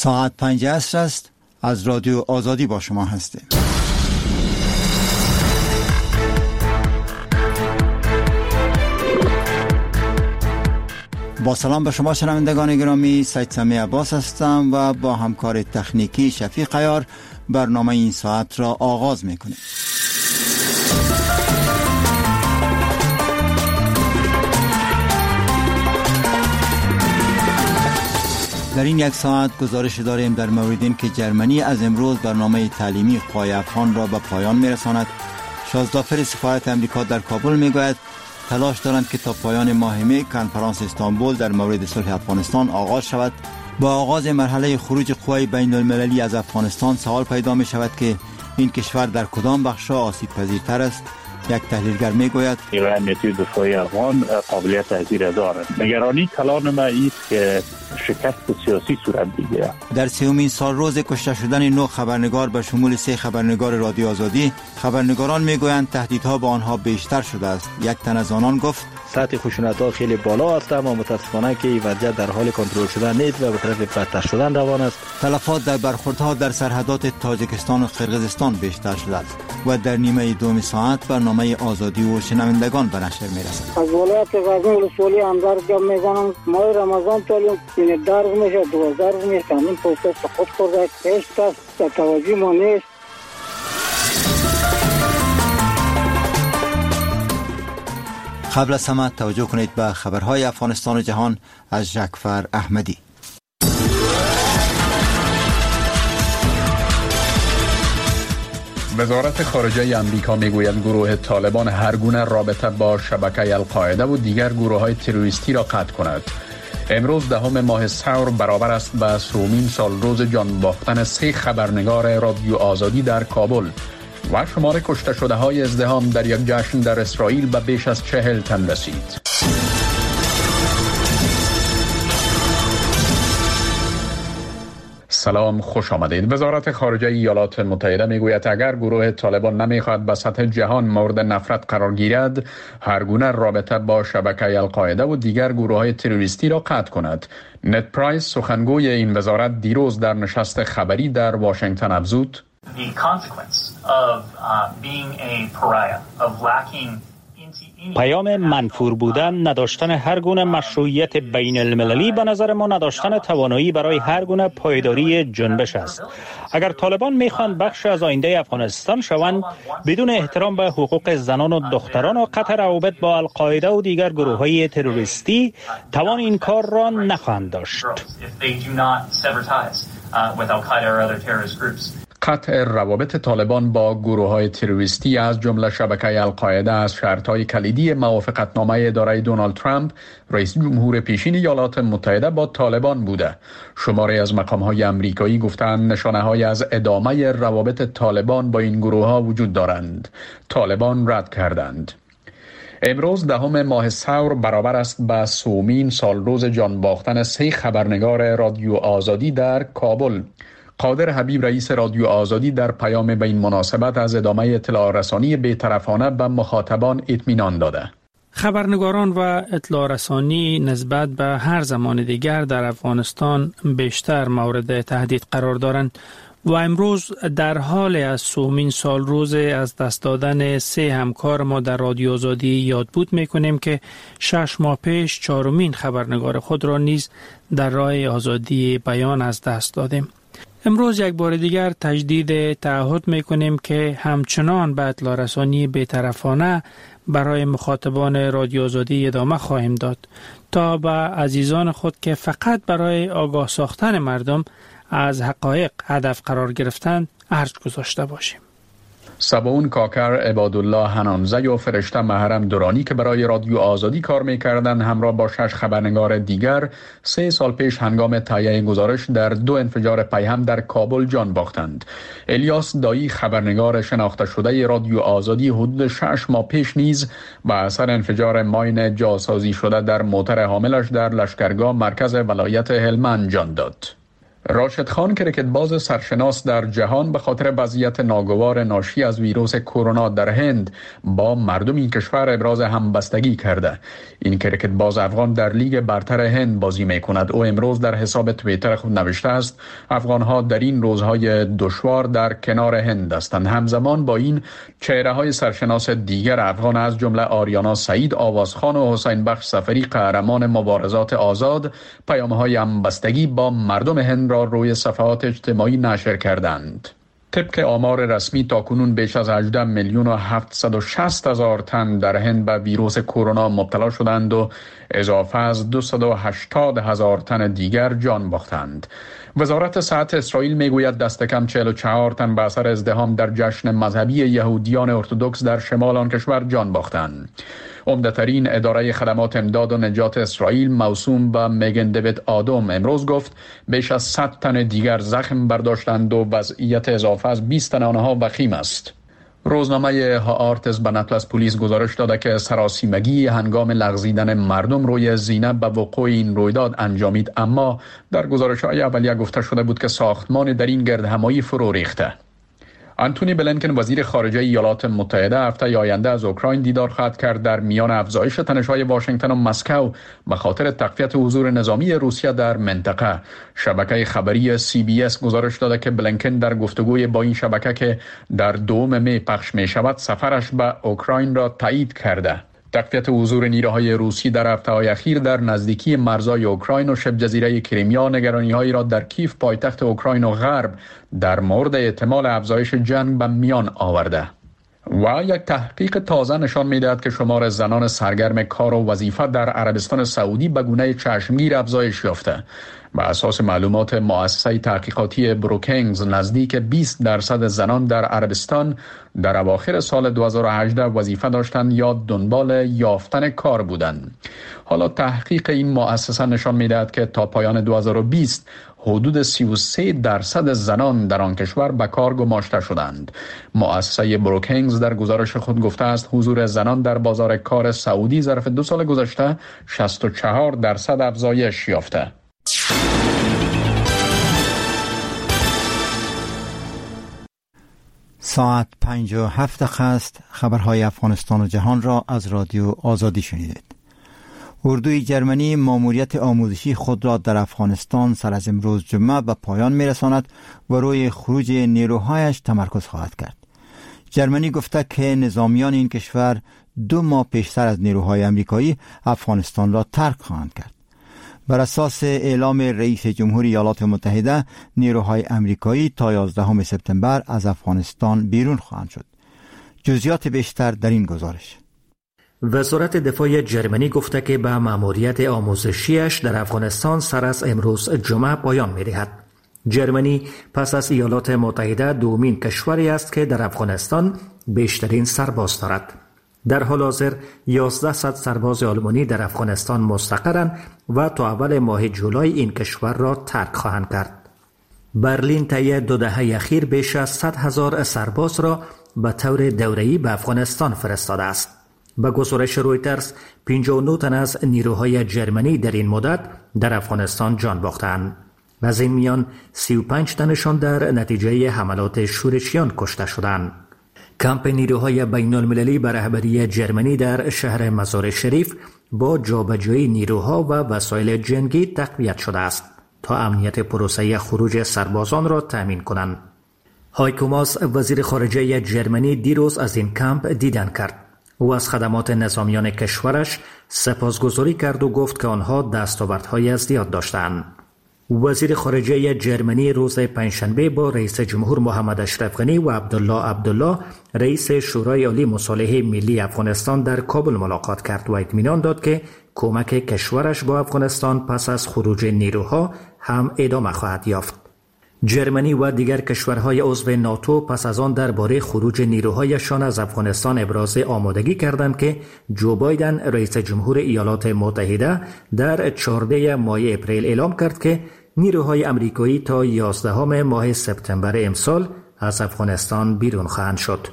ساعت 5 عصر است. از رادیو آزادی با شما هستیم. با سلام به شما شنوندگان گرامی، سید سمی عباس هستم و با همکار تکنیکی شفیق عیار برنامه این ساعت را آغاز میکنیم. در این یک ساعت گزارش داریم در مورد این که جرمنی از امروز برنامه تعلیمی قوای افغان را به پایان میرساند. شازدافر سفارت امریکا در کابل میگوید تلاش دارند که تا پایان ماه می کنفرانس استانبول در مورد صلح افغانستان آغاز شود. با آغاز مرحله خروج قوای بین المللی از افغانستان سوال پیدا می شود که این کشور در کدام بخش‌ها آسیب پذیرتر است. یک تحلیلگر میگوید نیروی دفاعی افغان قابلیت تاثیر دارد. نگرانی کلان ما است که شکست سیاسی صورت بگیرد. در سومین سال روز کشته شدن 9 خبرنگار به شمول 3 خبرنگار رادیو آزادی، خبرنگاران میگویند تهدیدها به آنها بیشتر شده است. یک تن از آنان گفت سطح خشونت‌ها خیلی بالا است، اما متاسفانه که وضعیت در حال کنترل شدن نیست و به طرف بدتر شدن روان است. تلفات در برخوردها در سرحدات تاجیکستان و قرقیزستان بیشتر شده است و در نیمه دوم ساعت برنامه آزادی و شنوندگان به نشر میرسد. از ولایت غزنی ولسوالی همدرد گپ میزنم. ماه رمضان تعلیم این درد میشه 2000 میشه همین پروسس خود خورده هیچ کس در توجه ما نیست. قبل از همه توجه کنید به خبرهای افغانستان و جهان از جعفر احمدی. وزارت خارجه آمریکا میگوید گروه طالبان هر گونه رابطه با شبکه القاعده و دیگر گروه‌های تروریستی را قطع کند. امروز 10 ماه ثور برابر است به 3مین سال روز جان باختن 3 خبرنگار رادیو آزادی در کابل و شمار کشته شده های ازدحام در یک جشن در اسرائیل به بیش از 40 تن رسید. سلام، خوش آمدید. وزارت خارجه ایالات متحده میگوید اگر گروه طالبان نمیخواهد به سطح جهان مورد نفرت قرار گیرد، هر گونه رابطه با شبکه القاعده و دیگر گروه‌های تروریستی را قطع کند. نت پرایس سخنگوی این وزارت دیروز در نشست خبری در واشنگتن افزود پیام منفور بودن، نداشتن هر گونه مشروعیت بین المللی به نظر ما نداشتن توانایی برای هر گونه پایداری جنبش است. اگر طالبان میخوان بخش از آینده افغانستان شوند، بدون احترام به حقوق زنان و دختران و قطع روابط با القاعده و دیگر گروه‌های تروریستی، توان این کار را نخواهند داشت. قطع روابط طالبان با گروه‌های تروریستی از جمله شبکه القاعده از شرط‌های کلیدی موافقتنامه اداره دونالد ترامپ رئیس جمهور پیشین ایالات متحده با طالبان بوده. شماری از مقام‌های آمریکایی گفتند نشانه‌هایی از ادامه روابط طالبان با این گروه‌ها وجود دارند. طالبان رد کردند. امروز 10 ماه ثور برابر است به 3مین سال روز جان باختن 3 خبرنگار رادیو آزادی در کابل. قادر حبیب رئیس رادیو آزادی در پیام به این مناسبت از ادامه اطلاع رسانی بی‌طرفانه به مخاطبان اطمینان داده. خبرنگاران و اطلاع رسانی نسبت به هر زمان دیگر در افغانستان بیشتر مورد تهدید قرار دارند و امروز در حال از 3مین سال روز از دست دادن 3 همکار ما در رادیو آزادی یادبود میکنیم که 6 ماه پیش 4مین خبرنگار خود را نیز در راه آزادی بیان از دست دادیم. امروز یک بار دیگر تجدید تعهد میکنیم که همچنان به اطلاع رسانی بی‌طرفانه برای مخاطبان رادیو آزادی ادامه خواهیم داد تا به عزیزان خود که فقط برای آگاه ساختن مردم از حقایق هدف قرار گرفتن ارج گذاشته باشیم. سباون کاکر، عبادالله حنانزی و فرشته محرم دورانی که برای رادیو آزادی کار می‌کردند همراه با 6 خبرنگار دیگر 3 سال پیش هنگام تهیه گزارش در 2 انفجار پیهم در کابل جان باختند. الیاس دایی، خبرنگار شناخته شده رادیو آزادی، حدود 6 ماه پیش نیز به اثر انفجار ماین جاسازی شده در موتر حاملش در لشکرگاه مرکز ولایت هلمند جان داد. راشد خان کرکتباز سرشناس در جهان به خاطر وضعیت ناگوار ناشی از ویروس کرونا در هند با مردم این کشور ابراز همبستگی کرده. این کرکتباز افغان در لیگ برتر هند بازی می کند. او امروز در حساب توییتر خود نوشته است افغان‌ها در این روزهای دشوار در کنار هند هستند. همزمان با این چهره‌های سرشناس دیگر افغان از جمله آریانا سعید آوازخان و حسین بخش سفری قهرمان مبارزات آزاد پیام‌های همبستگی با مردم هند را روی صفحات اجتماعی نشر کردند. طبق آمار رسمی تاکنون بیش از 18,760,000 تن در هند به ویروس کرونا مبتلا شدند و اضافه از 280,000 تن دیگر جان باختند. وزارت صحت اسرائیل میگوید دست کم 44 تن به اثر ازدحام در جشن مذهبی یهودیان ارتدوکس در شمال آن کشور جان باختند. عمده‌ترین اداره خدمات امداد و نجات اسرائیل موسوم به میگن دیوید آدم امروز گفت بیش از 100 تن دیگر زخم برداشتند و وضعیت اضافه از 20 تن آنها وخیم است. روزنامه هآرتس به نقل از پلیس گزارش داده که سراسیمگی هنگام لغزیدن مردم روی زینه به وقوع این رویداد انجامید، اما در گزارش‌های اولیه گفته شده بود که ساختمان در این گردهمایی فرو ریخته. آنتونی بلینکن وزیر خارجه ایالات متحده هفته آینده از اوکراین دیدار خواهد کرد. در میان افزایش تنش‌های واشنگتن و مسکو به خاطر تقویت حضور نظامی روسیه در منطقه، شبکه خبری CBS گزارش داده که بلینکن در گفتگوی با این شبکه که در 2 می پخش می شود سفرش به اوکراین را تایید کرده. تقویت حضور نیروهای روسی در هفته‌های اخیر در نزدیکی مرزهای اوکراین و شبه جزیره کریمیا نگرانی‌هایی را در کیف پایتخت اوکراین و غرب در مورد احتمال افزایش جنگ به میان آورده. و یک تحقیق تازه نشان می‌دهد که شمار زنان سرگرم کار و وظیفه در عربستان سعودی به گونه چشمگیر افزایش یافته. بر اساس معلومات مؤسسه تحقیقاتی بروکینگز نزدیک 20% زنان در عربستان در اواخر سال 2018 وظیفه داشتند یا دنبال یافتن کار بودند. حالا تحقیق این مؤسسه نشان می‌دهد که تا پایان 2020 حدود 33% زنان در آن کشور به کار گماشته شدند. مؤسسه بروکینگز در گزارش خود گفته است حضور زنان در بازار کار سعودی ظرف 2 سال گذشته 64% افزایش یافته. ساعت 57 است. خبرهای افغانستان و جهان را از رادیو آزادی شنیدید. اردوی جرمنی ماموریت آموزشی خود را در افغانستان سر از امروز جمعه به پایان می‌رساند و روی خروج نیروهایش تمرکز خواهد کرد. جرمنی گفته که نظامیان این کشور 2 ماه پیشتر از نیروهای آمریکایی افغانستان را ترک خواهند کرد. بر اساس اعلام رئیس جمهور ایالات متحده، نیروهای آمریکایی تا 11 سپتامبر از افغانستان بیرون خواهند شد. جزئیات بیشتر در این گزارش. وزارت دفاع جرمنی گفته که به مأموریت آموزشیش در افغانستان سر از امروز جمعه پایان می‌دهد. جرمنی پس از ایالات متحده دومین کشوری است که در افغانستان بیشترین سرباز دارد. در حال حاضر 1100 سرباز آلمانی در افغانستان مستقرند و تا اول ماه جولای این کشور را ترک خواهند کرد. برلین طی 2 دهه اخیر بیش از 100,000 سرباز را به طور دوره‌ای به افغانستان فرستاده است. به گزارش رویترز 59 تن از نیروهای جرمنی در این مدت در افغانستان جان باختند. از این میان 35 تنشان در نتیجه حملات شورشیان کشته شدند. کمپ نیروهای بین المللی به رهبری جرمنی در شهر مزار شریف با جابجایی نیروها و وسایل جنگی تقویت شده است تا امنیت پروسه خروج سربازان را تأمین کنند. هایکو ماس وزیر خارجه جرمنی دیروز از این کمپ دیدن کرد. او از خدمات نظامیان کشورش سپاسگزاری کرد و گفت که آنها دستاوردهای زیاد داشتند. وزیر خارجه جرمنی روز پنجشنبه با رئیس جمهور محمد اشرف غنی و عبدالله رئیس شورای عالی مصالحه ملی افغانستان در کابل ملاقات کرد و اطمینان داد که کمک کشورش با افغانستان پس از خروج نیروها هم ادامه خواهد یافت. جرمنی و دیگر کشورهای عضو ناتو پس از آن درباره خروج نیروهایشان از افغانستان ابراز آمادگی کردند که جو بایدن رئیس جمهور ایالات متحده در 14 ماه اپریل اعلام کرد که نیروهای آمریکایی تا 11 ماه سپتامبر امسال از افغانستان بیرون خواهند شد.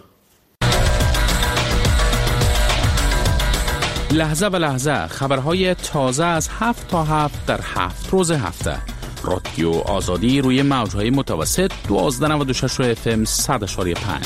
لحظه به لحظه خبرهای تازه از 7 تا 7 در 7 روز هفته. رادیو آزادی روی موج‌های متوسط 1296 FM 100.5.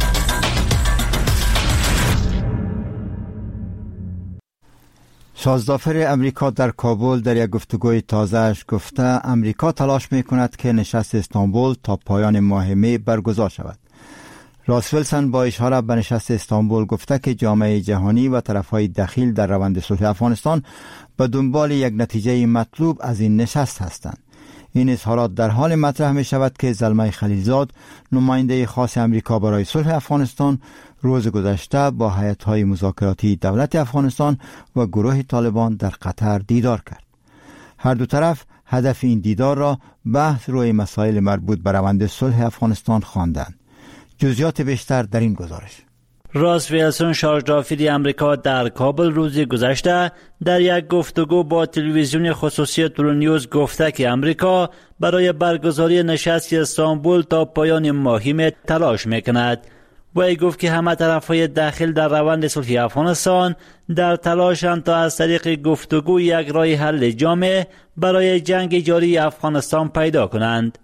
شازدافر امریکا در کابل در یک گفتگوی تازه‌اش گفته امریکا تلاش می‌کند که نشست استانبول تا پایان ماه می برگزار شود. راس ویلسون با اشاره به نشست استانبول گفته که جامعه جهانی و طرف‌های دخیل در روند صلح افغانستان به دنبال یک نتیجه مطلوب از این نشست هستند. این اظهارات در حال مطرح می شود که زلمه خلیلزاد نماینده خاص امریکا برای صلح افغانستان روز گذشته با هیئت‌های مذاکراتی دولت افغانستان و گروه طالبان در قطر دیدار کرد. هر دو طرف هدف این دیدار را بحث روی مسائل مربوط به روند صلح افغانستان خواندند. جزئیات بیشتر در این گزارش. راس ویلسون شارژدافر امریکا در کابل روز گذشته در یک گفتگو با تلویزیون خصوصی تورونیوز گفته که امریکا برای برگزاری نشست استانبول تا پایان ماه می تلاش میکند. وی گفت که همه طرف‌های داخل در روند صلح افغانستان در تلاشند تا از طریق گفتگو یک راه حل جامع برای جنگ جاری افغانستان پیدا کنند.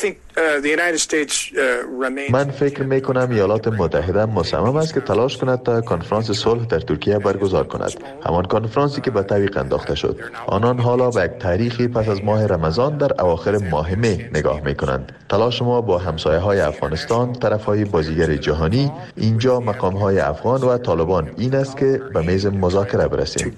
من فکر می کنم ایالات متحده مصمم است که تلاش کند تا کنفرانس صلح در ترکیه برگزار کند. همان کنفرانسی که به تعویق انداخته شد. آنان حالا به یک تاریخی پس از ماه رمضان در اواخر ماه می نگاه می کنند. تلاش ما با همسایه های افغانستان، طرف های بازیگر جهانی، اینجا مقام های افغان و طالبان این است که به میز مذاکره برسیم.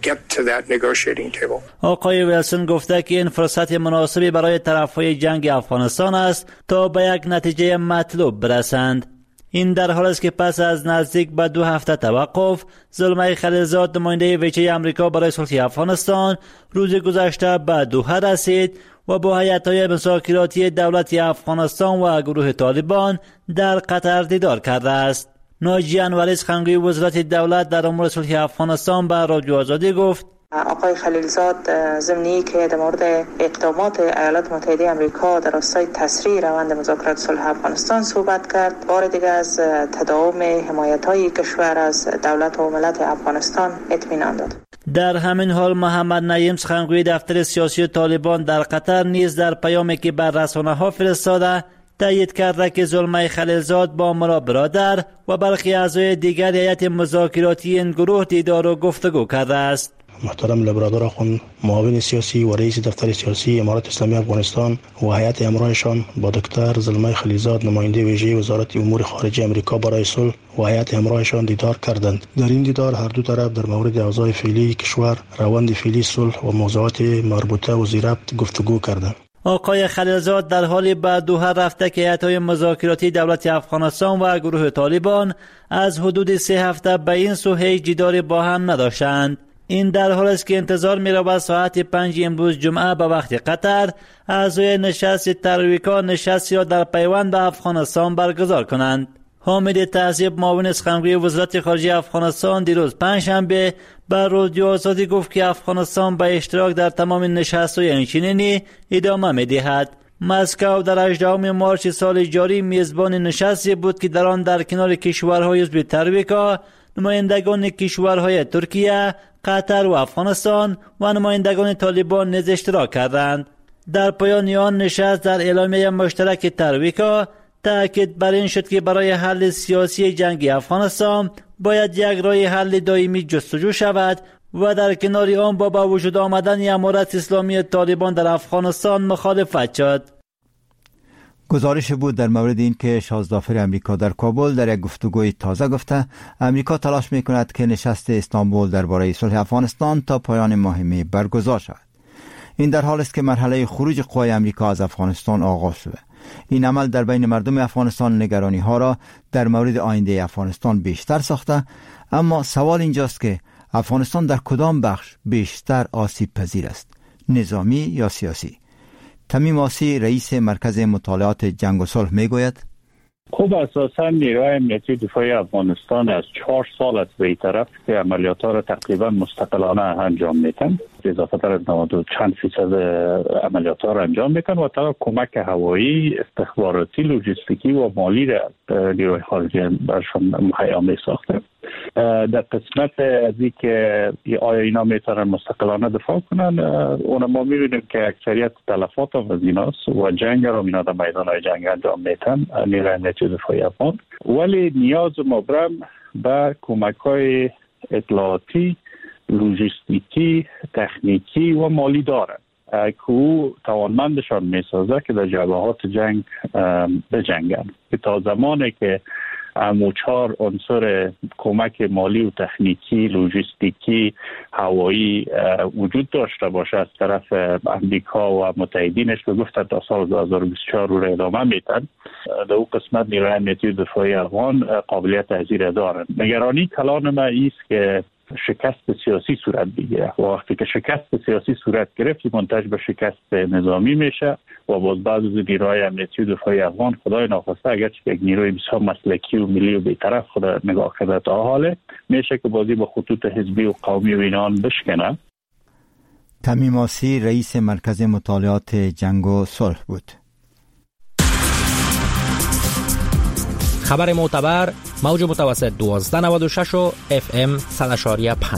آقای ویلسون گفته که این فرصت مناسبی برای طرف های جنگ افغانستان است تا به یک نتیجه مطلوب برسند. این در حال است که پس از نزدیک به 2 هفته توقف، زلمه خلیلزاد نماینده ویژه امریکا برای صلح افغانستان روز گذشته به دوحه رسید و با هیئت‌های مذاکراتی دولت افغانستان و گروه طالبان در قطر دیدار کرده است. ناجی انوری سخنگوی وزارت دولت در امور صلح افغانستان به رادیو آزادی گفت آقای خلیلزاد ضمنی که در مورد اقدامات ایالات متحده آمریکا در راستای تسریع روند مذاکرات صلح افغانستان صحبت کرد. بار دیگر از تداوم حمایت‌های کشور از دولت و ملت افغانستان اطمینان داد. در همین حال محمد نعیم سخنگوی دفتر سیاسی طالبان در قطر نیز در پیامی که بر رسانه‌ها فرستاده تایید کرده که زلمه خلیلزاد با ملا برادر و برخی اعضای دیگر هیئت مذاکراتی این گروه دیدار و گفتگو کرده است. محترم لبرادر آخوند معاون سیاسی و رئیس دفتر سیاسی امارات اسلامی افغانستان و هیئت همراهشان با دکتر زلمه خلیلزاد نماینده ویژه وزارت امور خارجه امریکا برای صلح و هیئت همراهشان دیدار کردند. در این دیدار هر دو طرف در مورد اوضاع فعلی کشور، روند فعلی صلح و موضوعات مربوطه و ضرورت گفتگو کردند. آقای خلیلزاد در حالی به دوحه رفته که هیئت‌های مذاکراتی دولت افغانستان و گروه طالبان از حدود 3 هفته به این سو هیچ دیداری با هم نداشتند. این در حال است که انتظار می رود ساعت 5 امروز جمعه به وقت قطر اعضای نشست ترویکا نشستی را در پیوند به افغانستان برگزار کنند. حامد تعذیب معاون سخنگوی وزارت خارجه افغانستان دیروز پنجشنبه به رادیو آزادی گفت که افغانستان به اشتراک در تمام نشست‌های اینچنینی ادامه می‌دهد. مسکو در 18 مارس سال جاری میزبان نشستی بود که در آن در کنار کشورهای عضو ترویکا نمایندگان کشورهای ترکیه، قطر و افغانستان و نمایندگان طالبان نیز اشتراک کردند. در پایان آن نشست در اعلامیه مشترک ترویکا تأکید بر این شد که برای حل سیاسی جنگ افغانستان باید یک راه حل دائمی جستجو شود و در کنار آن با وجود آمدن امارت اسلامی طالبان در افغانستان مخالفت شد. گزارش بود در مورد این که شازدافر امریکا در کابل در یک گفتگوی تازه گفته امریکا تلاش می‌کند که نشست استانبول درباره صلح افغانستان تا پایان ماه می برگزار شود. این در حال است که مرحله خروج قوای امریکا از افغانستان آغاز شده. این عمل در بین مردم افغانستان نگرانی ها را در مورد آینده افغانستان بیشتر ساخته، اما سوال اینجاست که افغانستان در کدام بخش بیشتر آسیب پذیر است، نظامی یا سیاسی؟ تمیم آسی رئیس مرکز مطالعات جنگ و صلح میگوید خب اساسا نیروهای امنیتی دفاعی افغانستان از 4 سال است به این طرف که عملیات ها را تقریبا مستقلانه انجام میتن، اضافه تر از 90 چند فیصد عملیات ها را انجام میتن و تا کمک هوایی، استخباراتی، لوجستیکی و مالی را نیروهای خارجی برشان مهیا می ساخته. در قسمت از این که آیا اینا میتونن مستقلانه دفاع کنن، اون ما میبینیم که اکثریت تلفات هم از ایناست و جنگ رو اینا در میدان های جنگ انجام میتن نیروی امنیتی دفاعی افغان، ولی نیاز مبرم به کمک های اطلاعاتی، لوجستیکی، تکنیکی و مالی دارن که او توانمندشان میسازه که در جبهات جنگ بجنگن. که تا زمانی که امو 4 عنصر کمک مالی و تکنیکی، لوجستیکی، هوایی وجود داشته باشه از طرف امریکا و متحدینش که گفتن تا سال 2024 رو ادامه میتن، در اون قسمت نیروی امنیتی دفاعی افغان قابلیت تحذیر دارن. نگرانی کلان ما ایست که شکست سیاسی صورت بگیره. وقتی که شکست سیاسی صورت گرفت منتج به شکست نظامی میشه و باز بعض از نیروهای امنیتی دفاعی افغان خدای ناخواسته اگرچه یک نیروی بسیار مسلکی و ملی و بی‌طرف خود نگاه کرده تا حاله میشه که بازی با خطوط حزبی و قومی و اینان بشکنه. تمیم آسی رئیس مرکز مطالعات جنگ و صلح بود. خبر معتبر موج متوسط 1296 و FM 100.5.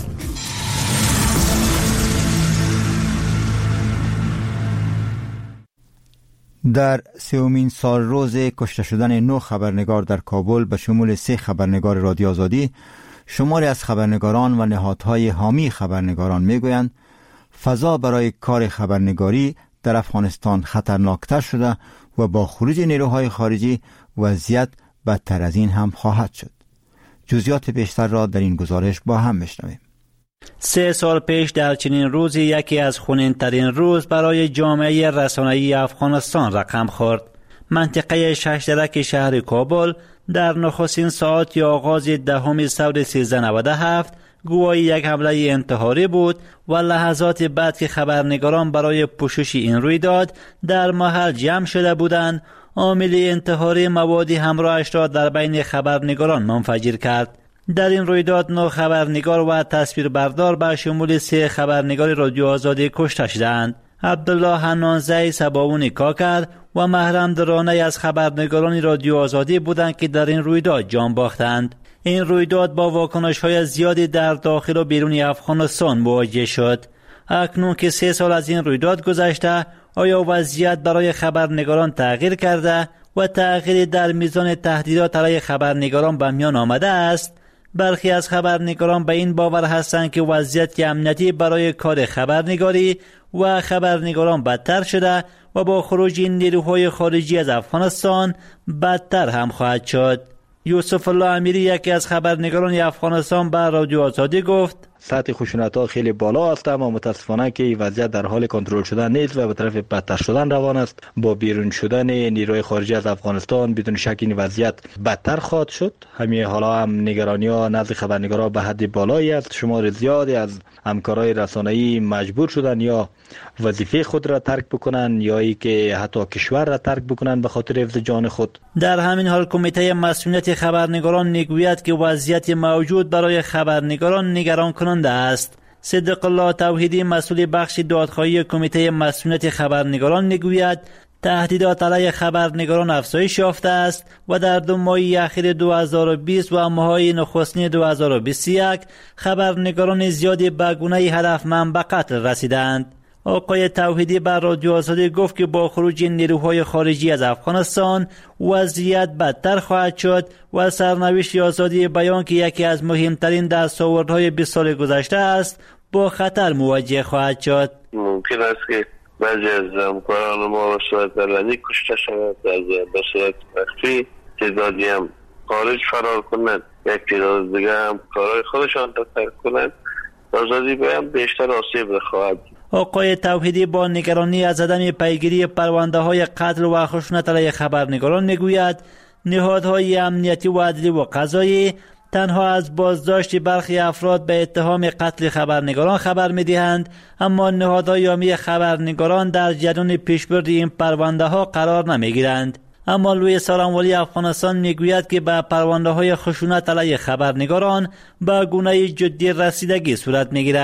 در 3مین سال روز کشته شدن 9 خبرنگار در کابل به شمول 3 خبرنگار رادیو آزادی، شماری از خبرنگاران و نهادهای حامی خبرنگاران میگویند فضا برای کار خبرنگاری در افغانستان خطرناکتر شده و با خروج نیروهای خارجی وضعیت بدتر از این هم خواهد شد. جزئیات بیشتر را در این گزارش با هم میشنویم. 3 سال پیش در چنین روزی یکی از خونین‌ترین روز برای جامعه رسانه‌ای افغانستان رقم خورد. منطقه ششدرک شهر کابل در نخستین ساعات آغاز 10 سال 1397 گویای یک حمله انتحاری بود و لحظات بعد که خبرنگاران برای پوشش این رویداد در محل جمع شده بودند، عامل انتحاری موادی همراهش را در بین خبرنگاران منفجر کرد. در این رویداد 9 خبرنگار و تصویربردار به شمول 3 خبرنگار رادیو آزادی کشته شدند. عبدالله حنانزی سباونی کاکر و محرم درانه از خبرنگاران رادیو آزادی بودند که در این رویداد جان باختند. این رویداد با واکنش‌های زیادی در داخل و بیرون افغانستان مواجه شد. اکنون که 3 سال از این رویداد گذشته، آیا وضعیت برای خبرنگاران تغییر کرده و تغییری در میزان تهدیدات علیه خبرنگاران به میان آمده است؟ برخی از خبرنگاران به این باور هستند که وضعیت امنیتی برای کار خبرنگاری و خبرنگاران بدتر شده و با خروج نیروهای خارجی از افغانستان بدتر هم خواهد شد. یوسف الله امیری یکی از خبرنگاران افغانستان به رادیو آزادی گفت سطح خشونت‌ها خیلی بالا است، اما متاسفانه که وضعیت در حال کنترل شدن نیست و به طرف بدتر شدن روان است. با بیرون شدن نیروی خارجی از افغانستان بدون شک این وضعیت بدتر خواهد شد. همین حالا هم نگرانی‌ها نزد خبرنگاران به حد بالایی است. شمار زیادی از همکارای رسانه‌ای مجبور شدن یا وظیفه خود را ترک بکنن یا ای که حتی کشور را ترک بکنن به خاطر حفظ جان خود. در همین حال کمیته مسئولیت خبرنگاران میگوید که وضعیت موجود برای خبرنگاران نگران کننده است. صدق الله توحیدی مسئول بخش دادخواهی کمیته مسئولیت خبرنگاران میگوید تهدیدات علیه خبرنگاران افزایش یافته است و در 2 ماه اخیر 2020 و ماهای نخستین 2021 خبرنگاران زیادی به گونه هدفمند به قتل رسیدند. آقای توحیدی بر رادیو آزادی گفت که با خروج نیروهای خارجی از افغانستان وضعیت بدتر خواهد شد و سرنوشت آزادی بیان که یکی از مهمترین دستاوردهای 20 سال گذشته است با خطر مواجه خواهد شد. ممکن است که بعضی از همکاران ما به صورت علنی کشته شود، به صورت مخفی تعدادی هم خارج فرار کنند، یک تعداد دیگه هم کارهای خودشان ترک کنند. آزادی بیان بیشتر آسیب خواهد. آقای توحیدی با نگرانی از عدم پیگیری پرونده های قتل و خشونت علیه خبرنگاران میگوید نهادهای امنیتی و عدلی و قضایی تنها از بازداشت برخی افراد به اتهام قتل خبرنگاران خبر میدهند، اما نهادهای حامی خبرنگاران در جریان پیشبرد این پرونده ها قرار نمیگیرند. اما لوی سارانوالی افغانستان میگوید که به پرونده های خشونت علیه خبرنگاران به گونه جدی رسیدگی صورت میگیرد.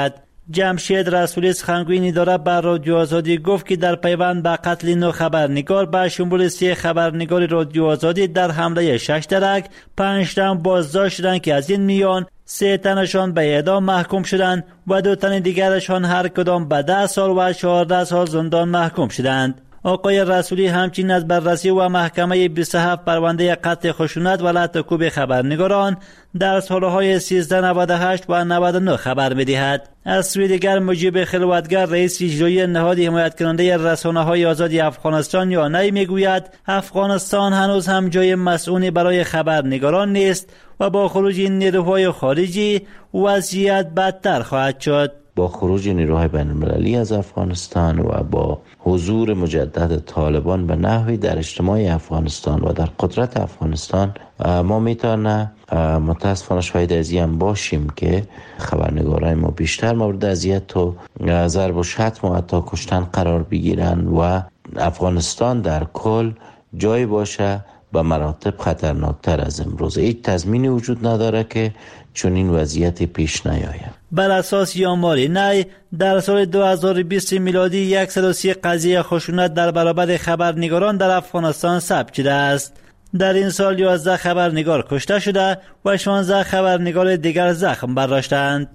جمشید رسولی سخنگوی اداره بر رادیو آزادی گفت که در پیوند به قتل 9 خبرنگار به شمول 3 خبرنگار رادیو آزادی در حمله 6 درک 5 تن بازداشت شدند که از این میان 3 تنشان به اعدام محکوم شدند و 2 تن دیگرشان هر کدام به 10 سال و 14 سال زندان محکوم شدند. آقای رسولی همچنین از بررسی و محکمه 27 پرونده قتل خشونت و لطم‌کوب خبرنگاران در سالهای 1398 و 99 خبر می‌دهد. از سوی دیگر مجیب خلوتگر رئیس اجرایی نهاد حمایت کننده رسانه‌های آزاد افغانستان یا نی میگوید افغانستان هنوز هم جای مسئولی برای خبرنگاران نیست و با خروج این نیروهای خارجی وضعیت بدتر خواهد شد. با خروج نیروهای بین‌المللی از افغانستان و با حضور مجدد طالبان به نحوی در اجتماع افغانستان و در قدرت افغانستان ما میتونه متاسفانه شاهد از این باشیم که خبرنگارای ما بیشتر مورد اذیت و ضرب و شتم و حتی کشتن قرار بگیرن و افغانستان در کل جایی باشه به مراتب خطرناکتر از امروز. هیچ تضمینی وجود نداره که چون این وضعیت پیش نیاید. بر اساس آمار نی در سال 2020 میلادی 130 قضیه خشونت در برابر خبرنگاران در افغانستان ثبت شده است. در این سال 11 خبرنگار کشته شده و 16 خبرنگار دیگر زخم برداشتند.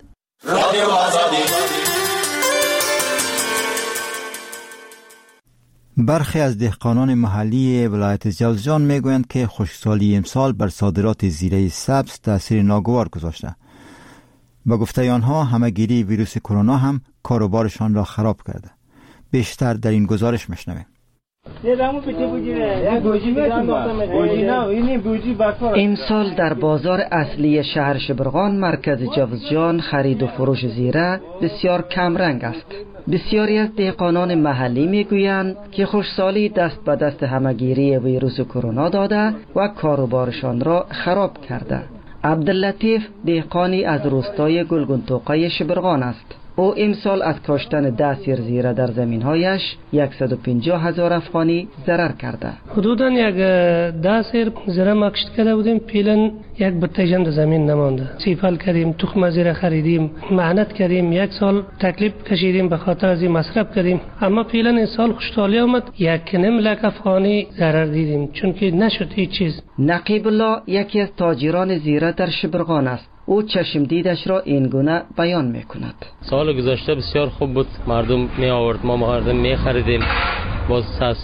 برخی از دهقانان محلی ولایت جوزجان میگویند که خشکسالی امسال بر صادرات زیره سبز تأثیر ناگوار گذاشته. با گفته آنها همه‌گیری ویروس کرونا هم کاروبارشان را خراب کرده. بیشتر در این گزارش میشنویم. امسال در بازار اصلی شهر شبرغان مرکز جوزجان خرید و فروش زیره بسیار کم رنگ است. بسیاری از دهقانان محلی میگویند که خشکسالی دست به دست همه‌گیری ویروس کرونا داده و کاروبارشان را خراب کرده. عبداللطیف دهقانی از روستای گلگونتوقه شبرغان است. او امسال از کاشتن 10 سیر زیره در زمینهایش 150,000 افغانی ضرر کرده. حدوداً 10 سیر زیره ما کشت کرده بودیم، پیلن یک بتیجم در زمین نمانده. سیفل کردیم، تخم زیره خریدیم، مهنت کردیم، 1 سال تکلیف کشیدیم، به خاطر از این مصرف کردیم. اما پیلن این سال خوشحالی آمد 1.5 لک افغانی ضرر دیدیم، چون که نشد هیچ چیز. نقیب الله یکی از تاجران زیره در شبرغان است. او چشم دیدش را این گونه بیان میکند. سال گذشته بسیار خوب بود، مردم می آورد، ما مردم می خریدیم، باز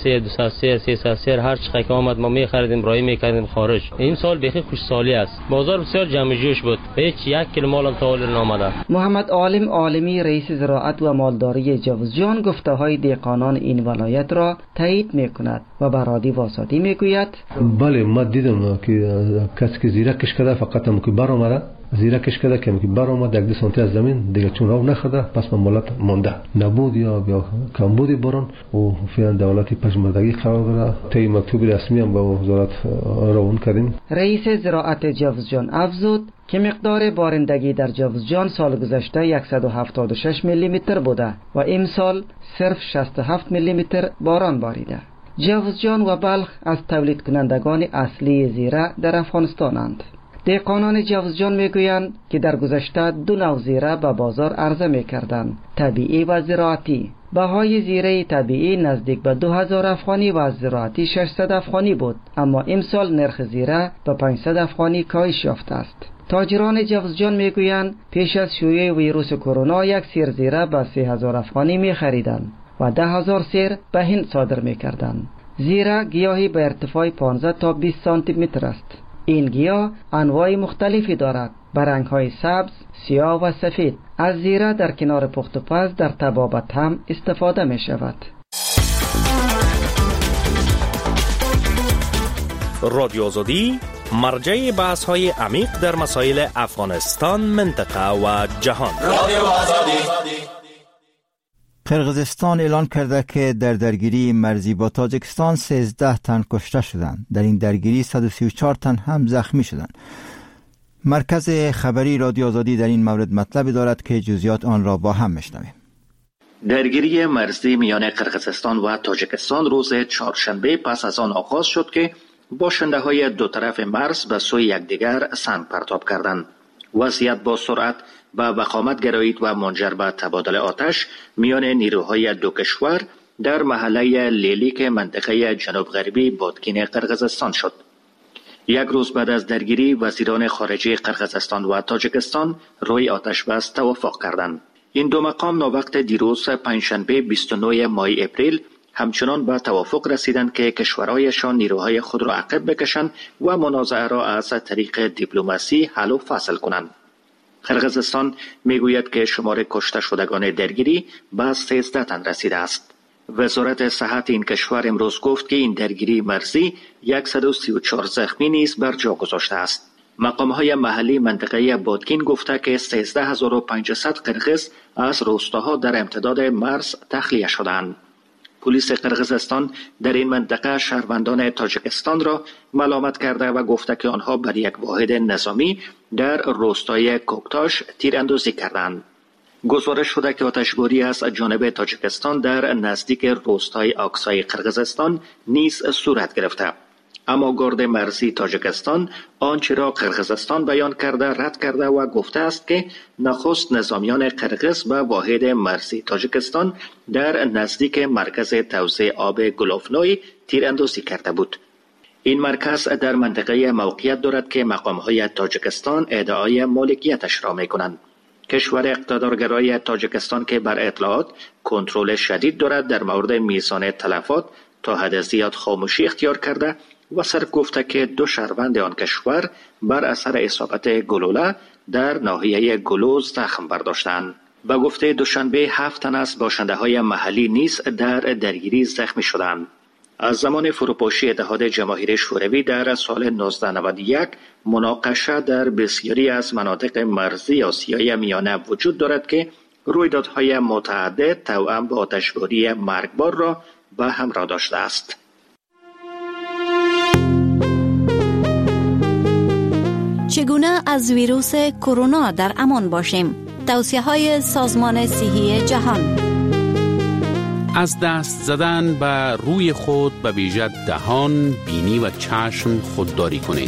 300 هر چقدر که آمد ما می خریدیم، رای می کردیم خارج. این سال بیخی خوشسالی است، بازار بسیار جمع جوش بود، هیچ 1 کیلو مال هم تا حال نامده. محمد عالم عالمی رئیس زراعت و مالداری جوزجان گفته های دهقانان این ولایت را تایید میکند و برادی واسطی میگوید بله ما دیدم که کسی که زیره کش کرده فقط هم که بر اومده زیره کش کرده که بر اومده 2 سانتی از زمین دیگه چون رو نخورده، پس مالات مونده نبود یا کمبود باران و فعلا دولتی پژمردگی قرار داره. طی مکتوب رسمی هم با وزارت روان کردیم. رئیس زراعت جوزجان افزود که مقدار بارندگی در جوزجان سال گذشته 176 میلی متر بوده و امسال صرف 67 میلی متر باران باریده. جوزجان و بلخ از تولید کنندگان اصلی زیره در افغانستانند. دهقانان جوزجان میگویند که در گذشته 2 نوع زیره به بازار عرضه میکردند، طبیعی و زراعتی. بهای زیره طبیعی نزدیک به 2000 افغانی و زراعتی 600 افغانی بود، اما امسال نرخ زیره به 500 افغانی کاهش یافته است. تاجران جوزجان میگویند پیش از شیوع ویروس کرونا 1 سیر زیره به 3000 افغانی میخریدند و 10,000 سیر به هند صادر میکردند. زیره گیاهی به ارتفاع 15 تا 20 سانتی متر است. این گیاه انواع مختلفی دارد، به رنگ‌های سبز، سیاه و سفید. از زیره در کنار پخت و پز در طبابت هم استفاده می شود. رادیو آزادی مرجع بحث‌های عمیق در مسائل افغانستان، منطقه و جهان. رادیو آزادی. قرقیزستان اعلان کرده که در درگیری مرزی با تاجیکستان 13 تن کشته شدند. در این درگیری 134 تن هم زخمی شدند. مرکز خبری رادیو آزادی در این مورد مطلبی دارد که جزئیات آن را با هم میشنویم. درگیری مرزی میان قرقیزستان و تاجیکستان روز چهارشنبه پس از آن آغاز شد که باشنده‌های 2 طرف مرز به سوی یکدیگر سنگ پرتاب کردند. وضعیت با سرعت به وخامت گرایید و منجر به تبادل آتش میان نیروهای دو کشور در محله لیلیک منطقه جنوب غربی بادکین قرقیزستان شد. یک روز بعد از درگیری وزیران خارجه قرقیزستان و تاجیکستان روی آتش بس توافق کردند. این دو مقام ناوقت دیروز پنجشنبه 29 مای اپریل همچنان به توافق رسیدند که کشورهایشان نیروهای خود را عقب بکشند و منازعه را از طریق دیپلماسی حل و فصل کنند. قرقیزستان میگوید که شمار کشته شدگان درگیری به 13 تن رسیده است. وزارت صحت این کشور امروز گفت که این درگیری مرزی 134 زخمی نیز بر جا گذاشته است. مقام‌های محلی منطقه بادکین گفته که 13500 قرقیز از روستاها در امتداد مرز تخلیه شدند. پلیس قرقیزستان در این منطقه شهروندان تاجیکستان را ملامت کرده و گفته که آنها بر یک واحد نظامی در روستای کوکتاش تیراندازی کردند. گزارش شده که آتشباری از جانب تاجیکستان در نزدیک روستای آکسای قرقیزستان نیز صورت گرفته. اما گارد مرزی تاجیکستان آنچه را قرقیزستان بیان کرده رد کرده و گفته است که نخست نظامیان قرقیز به واحد مرزی تاجیکستان در نزدیک مرکز توزیع آب گلوفنوی تیراندازی کرده بود. این مرکز در منطقه موقعیت دارد که مقام‌های تاجیکستان ادعای مالکیتش را می‌کنند. کشور اقتدارگرای تاجیکستان که بر اطلاعات کنترل شدید دارد در مورد میزان تلفات تا حد زیاد خاموشی اختیار کرده و صرف گفته که 2 شهروند آن کشور بر اثر اصابت گلوله در ناحیه گلوز زخم برداشتند. به گفته دوشنبه 7 تن از باشنده‌های محلی نیز در درگیری زخمی شدند. از زمان فروپاشی اتحاد جماهیر شوروی در سال 1991 مناقشه در بسیاری از مناطق مرزی آسیای میانه وجود دارد که رویدادهای متعدد توأم با آتشباری مرگبار را به همراه داشته است. چگونه از ویروس کرونا در امان باشیم؟ توصیه‌های سازمان صحی جهان. از دست زدن به روی خود به ویژه دهان، بینی و چشم خودداری کنید.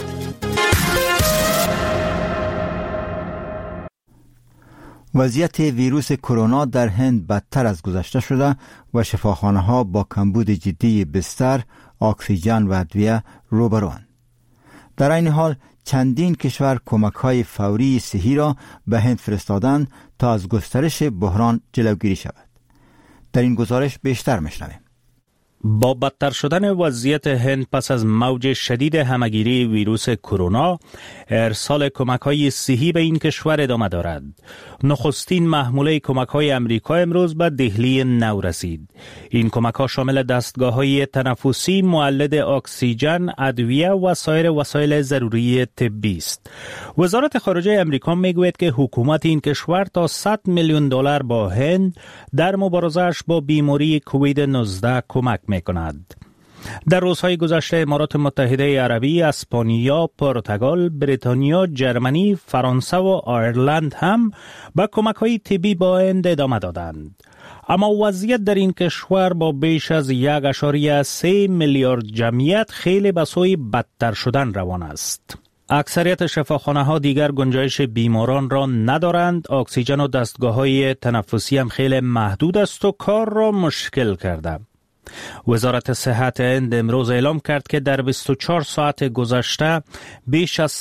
وضعیت ویروس کرونا در هند بدتر از گذشته شده و شفاخانه‌ها با کمبود جدی بستر، اکسیژن و ادویه روبروند. در این حال چندین کشور کمک‌های فوری صحی را به هند فرستادند تا از گسترش بحران جلوگیری شود. در این گزارش بیشتر میشنویم. با بدتر شدن وضعیت هند پس از موج شدید همهگیری ویروس کرونا، ارسال کمک‌های صحی به این کشور ادامه دارد. نخستین محموله کمک‌های امریکا امروز به دهلی نو رسید. این کمک‌ها شامل دستگاه‌های تنفسی، مولد اکسیژن، ادویه و سایر وسایل ضروری طبی است. وزارت خارجه امریکا میگوید که حکومت این کشور تا $100 میلیون با هند در مبارزه‌اش با بیماری کووید 19 کمک می‌کند. در روزهای گذشته امارات متحده عربی، اسپانیا، پرتغال، بریتانیا، جرمنی، فرانسه و آیرلند هم به کمک‌های طبی با هند ادامه دادند. اما وضعیت در این کشور با بیش از 1.3 میلیارد جمعیت خیلی به سوی بدتر شدن روان است. اکثریت شفاخانه‌ها دیگر گنجایش بیماران را ندارند. اکسیژن و دستگاه‌های تنفسی هم خیلی محدود است و کار را مشکل کرده. وزارت صحت هند امروز اعلام کرد که در 24 ساعت گذشته بیش از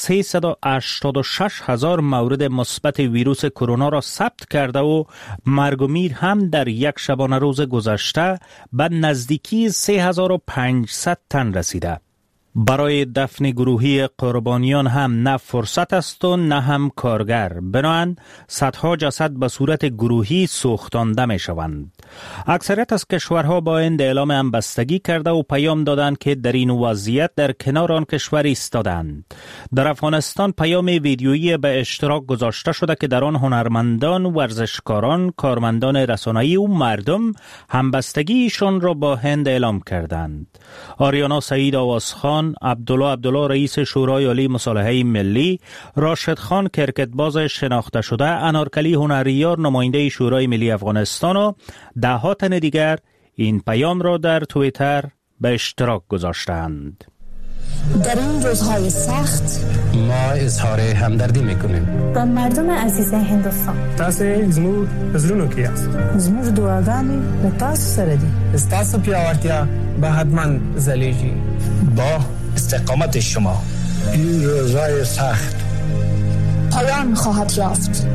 386,000 مورد مثبت ویروس کرونا را ثبت کرده و مرگ و میر هم در یک شبانه روز گذشته به نزدیکی 3500 تن رسیده. برای دفن گروهی قربانیان هم نه فرصت است و نه هم کارگر. بنابراین صدها جسد به صورت گروهی سوختانده می شوند. اکثریت از کشورها با هند اعلام همبستگی کرده و پیام دادند که در این وضعیت در کنار آن کشور ایستادند. در افغانستان پیام ویدیویی به اشتراک گذاشته شده که در آن هنرمندان، ورزشکاران، کارمندان رسانه‌ای و مردم همبستگیشان را با هند اعلام کردند. آریانا سعید آوازخان، عبدالله رئیس شورای عالی مصالحه ملی، راشد خان کرکتباز شناخته شده، انارکلی هنریار نماینده شورای ملی افغانستان و ده‌ها تن دیگر این پیام را در توییتر به اشتراک گذاشتند. در این روزهای سخت ما اظهار همدردی میکنیم با مردم عزیز هندوستان. تاسو زموږ زړونو کې یاست. زموږ دعاګانې له تاسو سره دي. تاسو پیاوړتیا به حتما ځلیږي. با استقامت شما این روزهای سخت پایان خواهد یافت.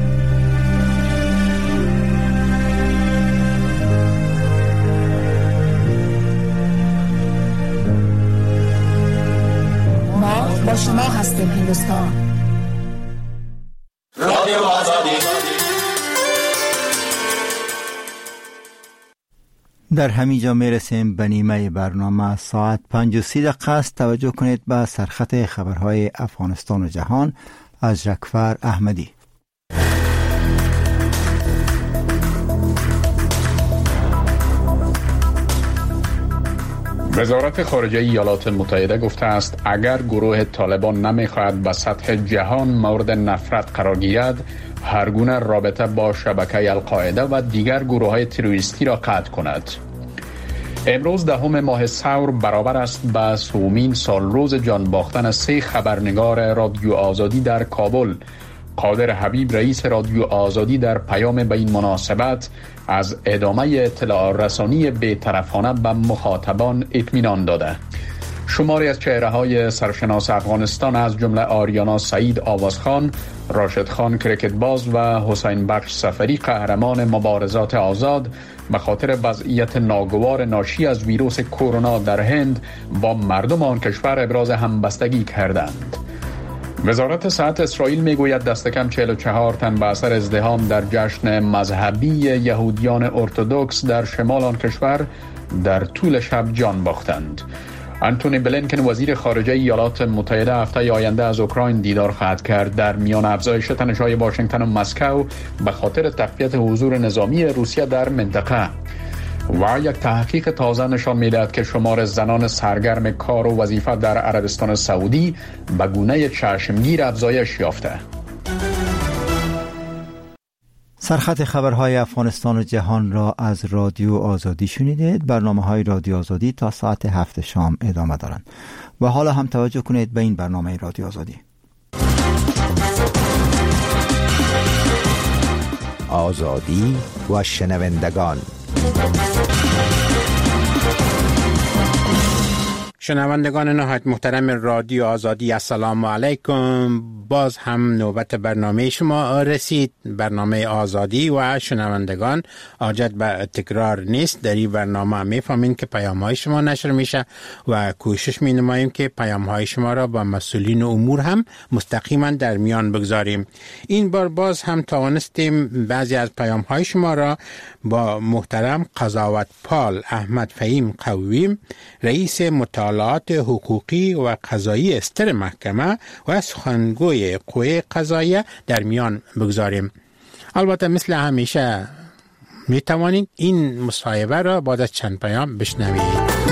ما با شما هستیم هندوستان. رادیو آزادی. در همینجا میرسیم به نیمه برنامه. ساعت 5:30 است. توجه کنید به سرخط خبرهای افغانستان و جهان از جعفر احمدی. وزارت خارجه ایالات متحده گفته است اگر گروه طالبان نمیخواهد به سطح جهان مورد نفرت قرار گیرد، هر گونه رابطه با شبکه القاعده و دیگر گروه‌های تروریستی را قطع کند. امروز 10 ماه ثور برابر است به 3مین سال روز جان باختن 3 خبرنگار رادیو آزادی در کابل. قادر حبیب رئیس رادیو آزادی در پیام به این مناسبت از ادامه اطلاع رسانی بی‌طرفانه به مخاطبان اطمینان داده. شماری از چهره‌های سرشناس افغانستان از جمله آریانا سعید آوازخان، راشد خان کرکتباز و حسین بخش سفری قهرمان مبارزات آزاد به خاطر وضعیت ناگوار ناشی از ویروس کرونا در هند با مردم آن کشور ابراز همبستگی کردند. وزارت صحت اسرائیل میگوید دست کم 44 تن به اثر ازدحام در جشن مذهبی یهودیان ارتدوکس در شمال آن کشور در طول شب جان باختند. آنتونی بلینکن وزیر خارجه ایالات متحده هفته آینده از اوکراین دیدار خواهد کرد. در میان افزایش تنش‌های واشنگتن و مسکو به خاطر تقویت حضور نظامی روسیه در منطقه و یک تحقیق تازه نشان می‌دهد که شمار زنان سرگرم کار و وظیفه در عربستان سعودی به گونه چشمگیر افزایش یافته. سرخط خبرهای افغانستان و جهان را از رادیو آزادی شنیدید. برنامه‌های رادیو آزادی تا ساعت 7 شام ادامه دارند. و حالا هم توجه کنید به این برنامه رادیو آزادی. آزادی و شنوندگان. شنوندگان نهایت محترم رادیو آزادی، السلام علیکم. باز هم نوبت برنامه شما رسید، برنامه آزادی. و شنوندگان حاجت به تکرار نیست، در این برنامه میفهمین که پیام های شما نشر میشه و کوشش می نماییم که پیام های شما را با مسئولین امور هم مستقیما در میان بگذاریم. این بار باز هم توانستیم بعضی از پیام های شما را با محترم قضاوتپال احمد فهیم قویم، رئیس مطالعات حقوقی و قضایی استر محکمه و سخنگوی قوه قضاییه در میان بگذاریم. البته مثل همیشه می توانید این مصاحبه را بعد از چند پیام بشنوید.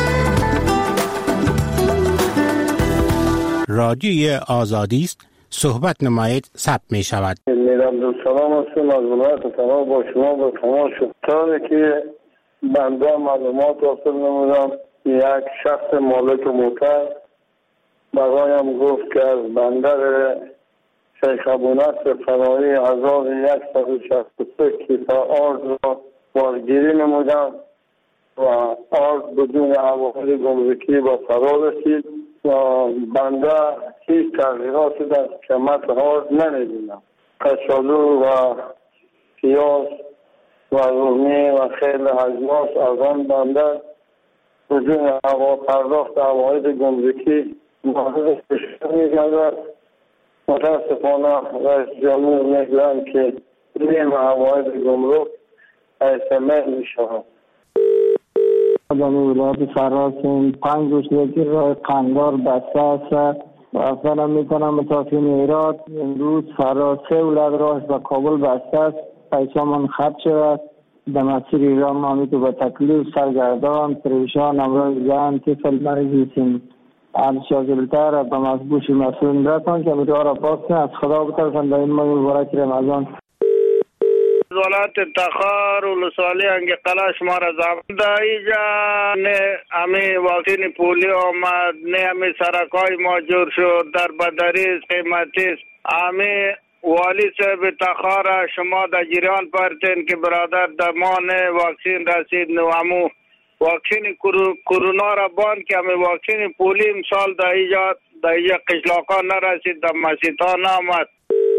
رادیوی آزادی است، صحبت نمایید، ثبت می شود. میرم سلام هستم از ولایت تناب با شما به تماس شد که بنده معلومات حاصل نمودم. یک شخص مالک موتر برایم گفت که از بندر شیخ ابونصر فراری 1163 کیسه آرد را بارگیری نمودم و آرد بدون عوامل گمرکی به فرا رسید و بنده هیچ تغییراتی در قیمت آرد نمی‌بینم. کچالو و پیاز و رومی و خیلی اجناس از آن بنده بدون پرداخت عواید گمرکی مورد کشور می‌گردد. متاسفانه رئیس جمهور می‌گویند که نیم عواید گمرک ایسمه می‌شود. در ولایت فراز 5 روز که راه قندار بسته است و اصلا میکنم مسافرین ایراد امروز فراز 3 ولایت راهش به کابل بسته است. پیسه من خط شود در مسیر ایران ما میتو به تکلیف سرگردان پریشان امراض زن طفل مریضیم. شاگردتر را به مزبوش مسئول رسان که امیدوار پاس از خدا بترسن در این ماه مبارک رمضان. ولایت تخار و لسوالی انگی قلا شما را زمان دا ایجا نه امی واکسین پولیو آمد، نه امی سرکای ما جور شد در بدریز قیمتیست. امی والی صاحب تخار شما در جریان پرتین که برادر در ما نه واکسین رسید نو امو واکسین کرونا را بان که امی واکسین پولی امسال در ایجا قشلاقا نرسید، در مسیطان آمد.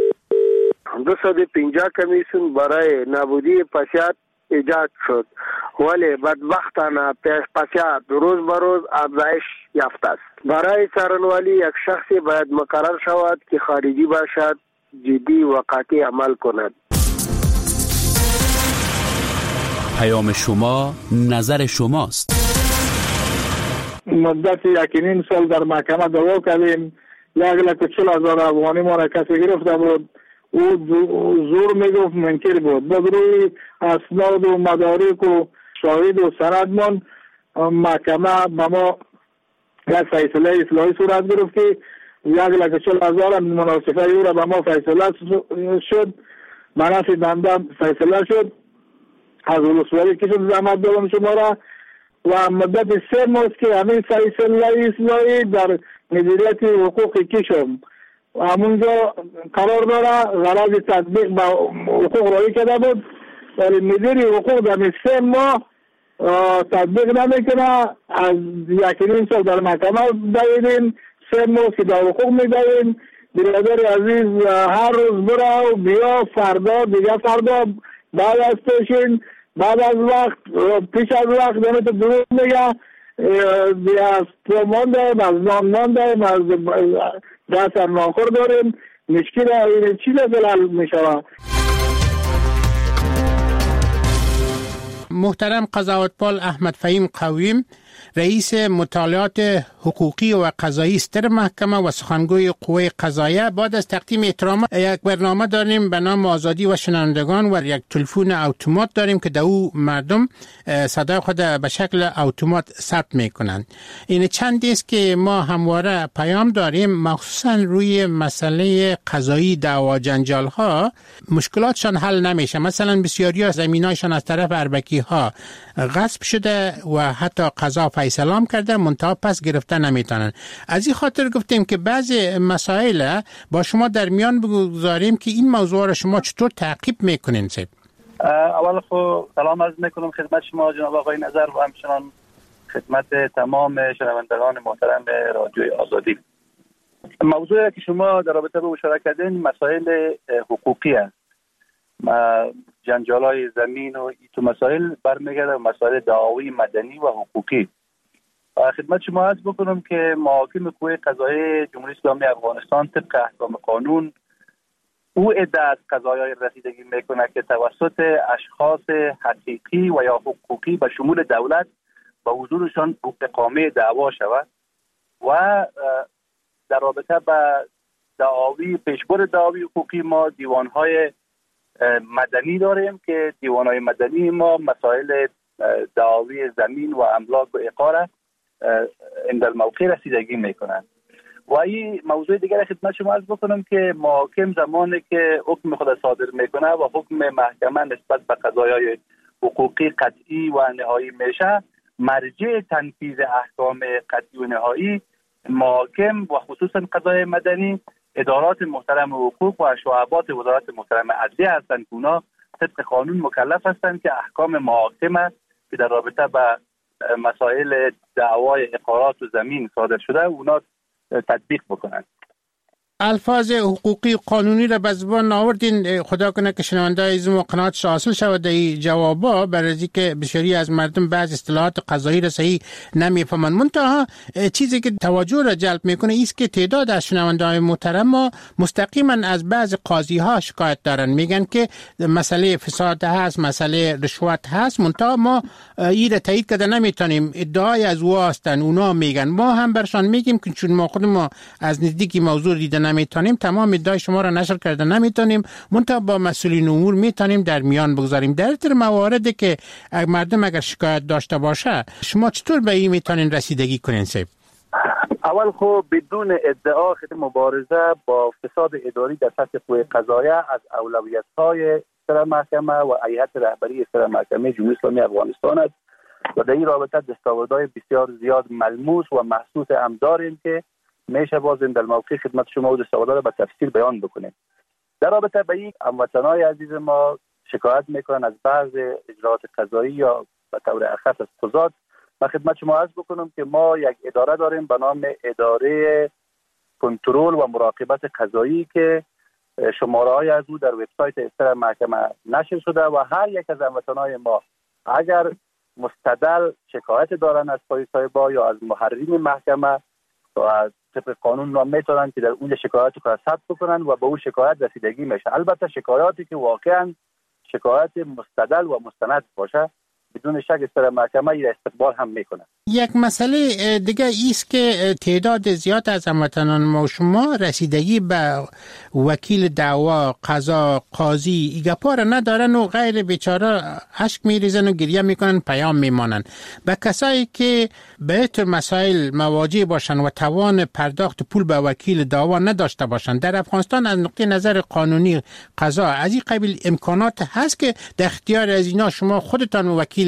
250 کمیسیون برای نابودی پسیات ایجاد شد، ولی بدبختانه پسیات روز به روز افزایش یافته است. برای څارنوالي یک شخصی باید مقرر شود که خارجی باشد، جدی و قاطع عمل کند. پیام شما نظر شماست. مدت 1.5 سال در محکمه دعوا کردیم. 1,40,000 افغانی ما را کسی گرفته بود. او زور میگفت منکر بود. با روی اسناد و مدارک و شاهد و سندمان محکمه به ما یک فیصله اصلاحی صورت گرفت که 1,40,000 مناسبه او را به ما فیصله شد، منافع بنده فیصله شد. از ولسوالی کشید زحمت دادم شما را و مدت 3 ماه که همین فیصله اصلاحی در مدیریت حقوق کشم همونجا قرار داره، غرض تطبیق با حقوق رایی کرده بود، ولی مدیر حقوق در 3 ماه تطبیق نمیکنه. از 1.5 سال در محکمه دویدیم، 3 ماه که در حقوق میدهیم. برادر عزیز هر روز برا و بیا، فردا دیگه فردا بعد از پیشین، بعد از وقت پیش از وقت دونه تو دروغ میگه. از تو ماندهیم، از نان ماندهیم، از دست ناخور داریم. مشکل این چیز دلال میشوه. محترم قضاوتپال احمد فهیم قویم، رئیس مطالعات حقوقی و قضایی استر محکمه و سخنگوی قوه قضاییه، بعد از تقدیم احترام یک برنامه داریم به نام آزادی و شنوندگان و یک تلفن اتومات داریم که در او مردم صدای خود به شکل اتومات ثبت میکنند. این چندی است که ما همواره پیام داریم، مخصوصا روی مسئله قضایی دعوا جنجال ها مشکلاتشان حل نمیشه. مثلا بسیاری از زمینایشان از طرف اربکی ها غصب شده و حتی قضا فیصله کرده، منتها پس گرفته نمیتونن. از این خاطر گفتیم که بعضی مسائل با شما در میان بگذاریم که این موضوع را شما چطور تعقیب میکنین سید؟ اول خب سلام عرض میکنم خدمت شما جناب آقای نظر و همچنان خدمت تمام شنوندگان محترم رادیوی آزادی. موضوعی که شما در رابطه با اشاره کردین مسائل حقوقی است. جنجال‌های زمین و این مسائل برمیگرده به مسائل دعاوی مدنی و حقوقی. خدمت شما عرض بکنم که محاکم قوه قضاییه جمهوری اسلامی افغانستان طبق احکام قانون او عده از قضایای رسیدگی میکنه که توسط اشخاص حقیقی و یا حقوقی به شمول دولت به حضورشان اقامه دعوا شود و در رابطه با دعاوی پیشبر دعاوی حقوقی ما دیوانهای مدنی داریم که دیوانهای مدنی ما مسائل دعاوی زمین و املاک و اقاره عند الموقع رسیدگی میکنند. و این موضوع دیگر خدمت شما عرض بکنم که محاکم زمانی که حکم خود صادر میکنه و حکم محکمه نسبت به قضایای حقوقی قطعی و نهایی میشه، مرجع تنفیذ احکام قطعی و نهایی محاکم و خصوصا قضای مدنی ادارات محترم حقوق و شعبات وزارت محترم عدلیه هستند که اونا طبق قانون مکلف هستند که احکام محاکمه که در رابطه با مسائل دعوای اقارات و زمین صادر شده اونا تطبیق بکنند. الفاظ حقوقی قانونی را به زبان آوردین، خدا کنه که شنونده از ما قناعت حاصل شود در این جوابا، برای اینکه بسیاری از مردم بعض اصطلاحات قضایی را صحیح نمیفهمند. منتها چیزی که توجه را جلب میکنه است که تعداد از شنونده‌های محترم ما مستقیما از بعض قاضی ها شکایت دارن، میگن که مسئله فساد هست، مسئله رشوت هست، منتها ما این را تایید کرده نمیتونیم، ادعای از او هستن، اونا میگن. ما هم برشان میگیم که چون ما خود ما از نزدیکی موضوع دیده نمیتونیم، تمام ادعای شما را نشر کرده نمیتونیم، منتها با مسئولین امور میتونیم در میان بگذاریم. در تر مواردی که مردم اگر شکایت داشته باشه شما چطور به این میتونین رسیدگی کنین صاحب؟ اول خب بدون ادعا مبارزه با فساد اداری در سطح قوه قضاییه از اولویت‌های استر محکمه و هیئت رهبری استر محکمه جمهوری اسلامی افغانستان است و در این رابطه دستاوردهای بسیار زیاد ملموس و محسوس هم داریم که میشه باز در موقع خدمت شما و دستاوردها به تفصیل بیان بکنیم. در رابطه با این هموطنان عزیز ما شکایت میکنن از بعض اجراءات قضایی یا به طور اخص از قضات. من خدمت شما عرض بکنم که ما یک اداره داریم به نام اداره کنترل و مراقبت قضایی که شماره‌های از او در وبسایت استر محکمه نشر شده و هر یک از هموطنان ما اگر مستدل شکایت دارن از پلیس سایبا یا از محررین محکمه و طبق قانون میتونن که در اونجا شکایت رو ثبت بکنن و به اون شکایت رسیدگی میشه. البته شکایاتی که واقعا شکایت مستدل و مستند باشه بدون شک استر محکمه را استقبال هم میکنه. یک مسئله دیگه ایست که تعداد زیاد از هموطنان ما و شما رسیدگی به وکیل دعوا، قضا، قاضی ایگپا را ندارن و غیر بیچاره اشک میریزن و گریه میکنن، پیام میمانن. به کسایی که به طور مسائل مواجه باشن و توان پرداخت پول به وکیل دعوا نداشته باشن، در افغانستان از نقطه نظر قانونی قضا از این قبیل امکانات هست که در اختیار از اینا شما خودتان وکیل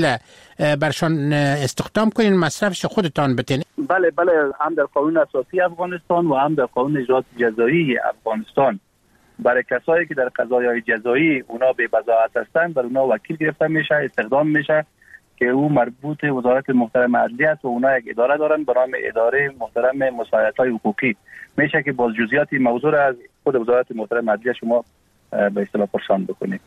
برشان استخدام کنین، مصرفش خودتان بتین؟ بله هم در قانون اساسی افغانستان و هم در قانون اجرات جزایی افغانستان برای کسایی که در قضایای جزایی اونا به بضاعت هستند بر اونا وکیل گرفته میشه، استخدام میشه که او مربوط وزارت محترم عدلیه و اونا یک اداره دارن به نام اداره محترم مساعدت‌های حقوقی. میشه که باز جزئیات موضوع را از خود وزارت محترم عدلیه شما به اصطلاح پرسان بکنید.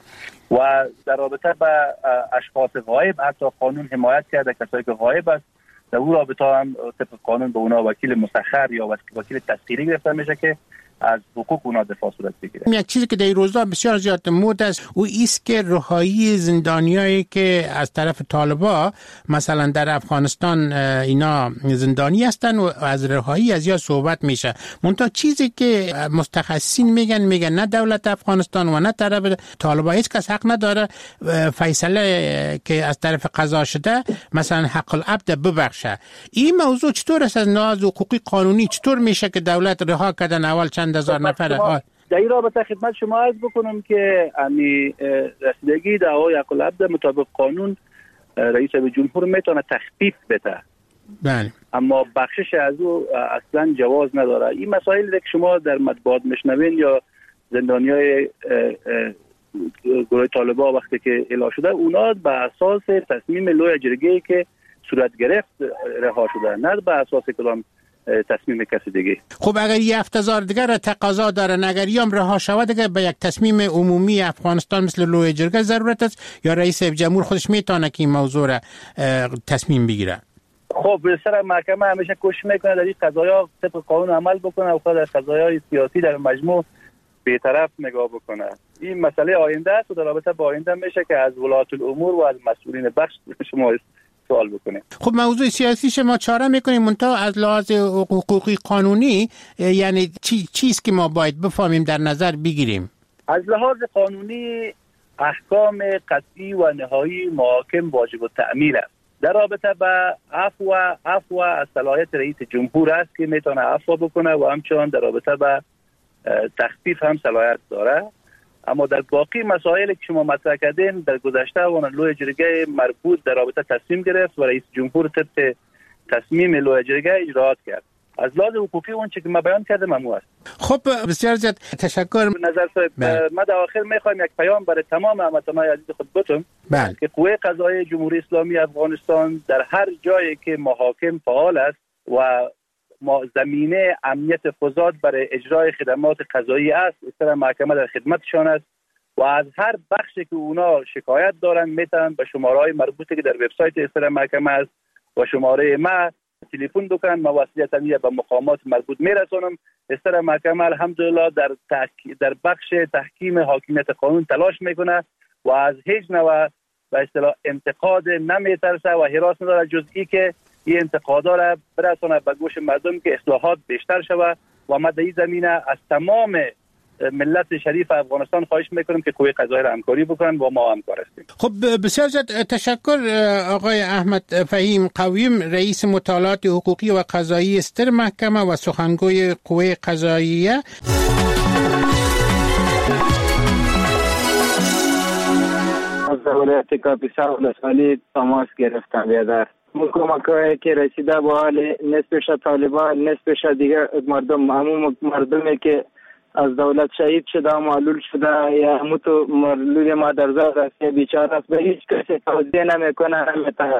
و در رابطه با اشخاص غایب حتی قانون حمایت کرده کسایی که غایب است، در اون رابطه هم طبق قانون به اونا وکیل مسخر یا وکیل تسخیری گرفته میشه که از حقوق اونا دفاع صورت بگیره. یک چیزی که در این روزها بسیار زیاد مود است او ایست که رهایی زندانیایی که از طرف طالبا مثلا در افغانستان اینا زندانی هستن و از رهایی از یا صحبت میشه. منتها چیزی که متخصصین میگن نه دولت افغانستان و نه طرف طالبا هیچ کس حق نداره فیصله که از طرف قضا شده مثلا حق العبد ببخشه. این موضوع چطور است از ناز حقوقی قانونی چطور میشه که دولت رها کردن اول چند هزار نفر؟ در این رابطه خدمت شما عرض بکنم که رسیدگی دعوای حق العبد مطابق قانون رئیس جمهور میتونه تخفیف بده. بله. اما بخشش از او اصلا جواز نداره. این مسائل که شما در مطبوعات میشنوین یا زندانیای گروه طالبان وقتی که اعلام شده اونا به اساس تصمیم لوی جرگه‌ای که صورت گرفت رها شده، نه به اساس کدام تصمیم کسی دیگه. خب اگر 7000 دیگر را تقاضا دارن، اگر یام رها شود دیگه به یک تصمیم عمومی افغانستان مثل لوی جرگه ضرورت است یا رئیس جمهور خودش میتونه که این موضوع را تصمیم بگیره؟ خب سر محکمه همیشه کوشش میکنه در این قضایا طبق قانون عمل بکنه و خود از قضایای سیاسی در مجموع بی‌طرف نگاه بکنه. این مسئله آینده است و در رابطه با آینده میشه که از ولایت الامور و از مسئولین بخش شما سوال بکنه. خب موضوع سیاسی شما چاره میکنیم منتها از لحاظ حقوقی قانونی یعنی چیست که ما باید بفهمیم در نظر بگیریم؟ از لحاظ قانونی احکام قطعی و نهایی محاکم واجب التأمین است. در رابطه با عفو از صلاحیت رئیس جمهور است که میتونه عفو بکنه و همچنان در رابطه با تخفیف هم صلاحیت داره. اما در باقی مسائلی که شما مطرح کردین در گذشته و لوی جرگه مربوط در رابطه تصمیم گرفت و رئیس جمهور طبق تصمیم لوی جرگه اجراات کرد. از لحاظ حقوقی اون چیزی که ما بیان کردم همون است. خب بسیار زیاد تشکر. نظر صاحب ما در آخر میخوایم یک پیام برای تمام هموطنان عزیز خود بتون که قوه قضاییه جمهوری اسلامی افغانستان در هر جایی که محاکم فعال است و زمینه امنیت قضات برای اجرای خدمات قضایی است، استر محکمه در خدمتشان است و از هر بخشی که اونا شکایت دارن میتونن به شماره‌های مربوطه که در وبسایت استر محکمه است و شماره ما تلفن بکنن. ما وصلیت به مقامات مربوط میرسونم. استر محکمه الحمدلله در بخش تحکیم حاکمیت قانون تلاش میکنه و از هیچ نوع به اصطلاح انتقاد نمیترسه و هراس نداره جزئی که این انتقادا را برسانه به گوش مردم که اصلاحات بیشتر شود و ما در این زمینه از تمام ملت شریف افغانستان خواهش میکنم که قوه قضاییه را همکاری بکنن و ما همکار هستیم. خب بسیار زیاد تشکر آقای احمد فهیم قویم، رئیس مطالعات حقوقی و قضایی استر محکمه و سخنگوی قوه قضاییه. ولایت کاپیسا ولسوالی تماس گرفتم بیادر. کمک‌هایی که رسیده با حال نصفش طالبان، نصفش دیگه مردم، همون مردمی که از دولت شهید شده و معلول شده یا همون تو معلول مادرزاد است یا بیچاره است، به هیچ کسی توضیح نمیکنه، نمیتونه.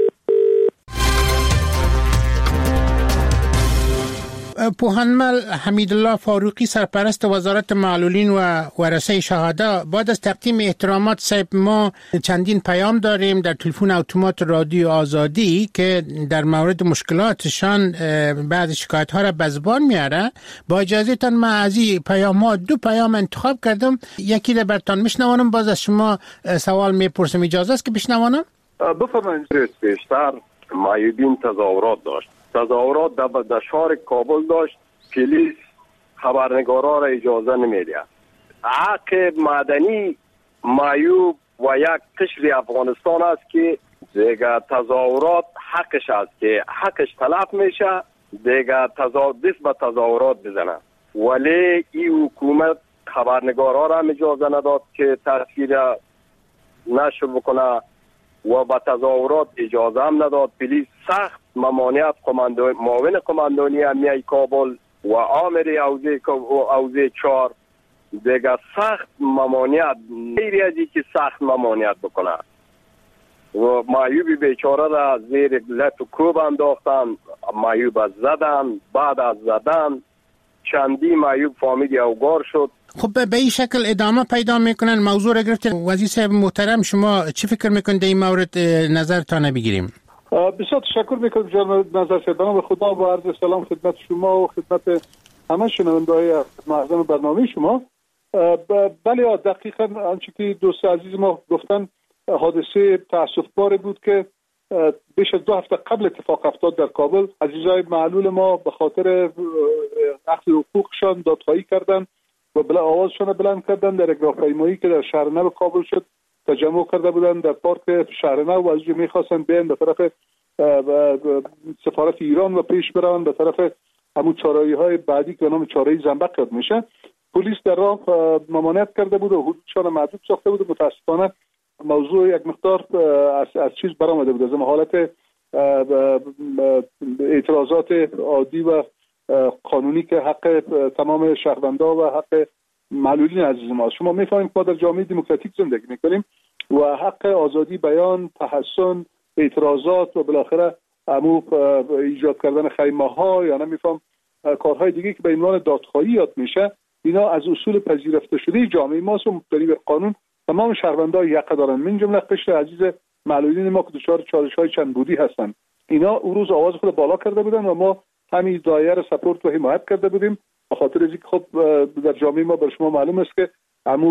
پوهنمل حمیدالله فاروقی سرپرست وزارت معلولین و ورثه شهدا، بعد از تقدیم احترامات صاحب، ما چندین پیام داریم در تلفن اتومات رادیو آزادی که در مورد مشکلاتشان بعض شکایت ها را به زبان میاره. با اجازهتان من از این پیام ها 2 پیام انتخاب کردم، یکی را براتون میشنوانم، باز از شما سوال میپرسم. اجازه است که بشنوانم؟ بفرمایید. پیشتر معیوبین تظاهرات داشت، تظاهرات در شهر کابل داشت، پلیس خبرنگارا را اجازه نمیده. حق مدنی معیوب و یک قشر افغانستان است که دیگه تظاهرات حقش است که حقش تلف میشه، دیگه دست به تظاهرات بزنه. ولی این حکومت خبرنگارا را اجازه نداد که تصویر نشر بکنه و با تظاهرات اجازه هم نداد. پلیس سخت ممانعت معاون قماندانی امنیه کابل و آمر اوزه 4 دیگه سخت ممانعت، غیر از که سخت ممانعت بکنه و معیوبی بیچاره را زیر لط و کوب انداختن، معیوب از زدن، بعد از زدن چندی معیوب فامیلی اوگار شد. خب به این شکل ادامه پیدا میکنن. موضوع را گرفتید. وزیر صاحب محترم، شما چی فکر میکنید در این مورد؟ نظرتان بگیریم. بسیار تشکر میکنم جناب نظر صاحب. به خدا با عرض سلام خدمت شما و خدمت همه شنونده‌های معظم برنامه شما. بله دقیقاً آنچه که دوست عزیز ما گفتن حادثه تأسف‌بار بود که بیش از 2 هفته قبل اتفاق افتاد در کابل. عزیزای معلول ما به خاطر اخذ حقوقشان دادخواهی کردند و آوازشان بلند کردن. در یک راهپیمایی که در شهر نو کابل شد تجمع کرده بودند در پارک شهر نو و از اونجا میخواستن بیان به طرف سفارت ایران و پیش برون به طرف همون چاره‌های بعدی که به نام چاره‌ی زنبق یاد میشه. پلیس در راه ممانعت کرده بود و حدودشان محدود ساخته بود. متاسفانه موضوع یک مقدار از چیز برآمده بود، از حالت اعتراضات عادی و قانونی که حق تمام شهروندان و حق معلولین عزیز ما. شما میفهمید ما در جامعه دموکراتیک زندگی میکنیم و حق آزادی بیان، تحسن، اعتراضات و بالاخره ایجاد کردن خیمه ها یا نمیفهم کارهای دیگه که به عنوان دادخواهی یاد میشه، اینا از اصول پذیرفته شده جامعه ماست و مقتضی قانون تمام شهروندان حق دارن، من جمله قشر عزیز معلولین ما که دچار چالش‌های چند بودی هستن. اینا اون روز آواز خود بالا کرده بودن و ما همین دایر سپورت و حمایت کرده بودیم، به خاطر اینکه خب در جامعه ما بر شما معلوم است که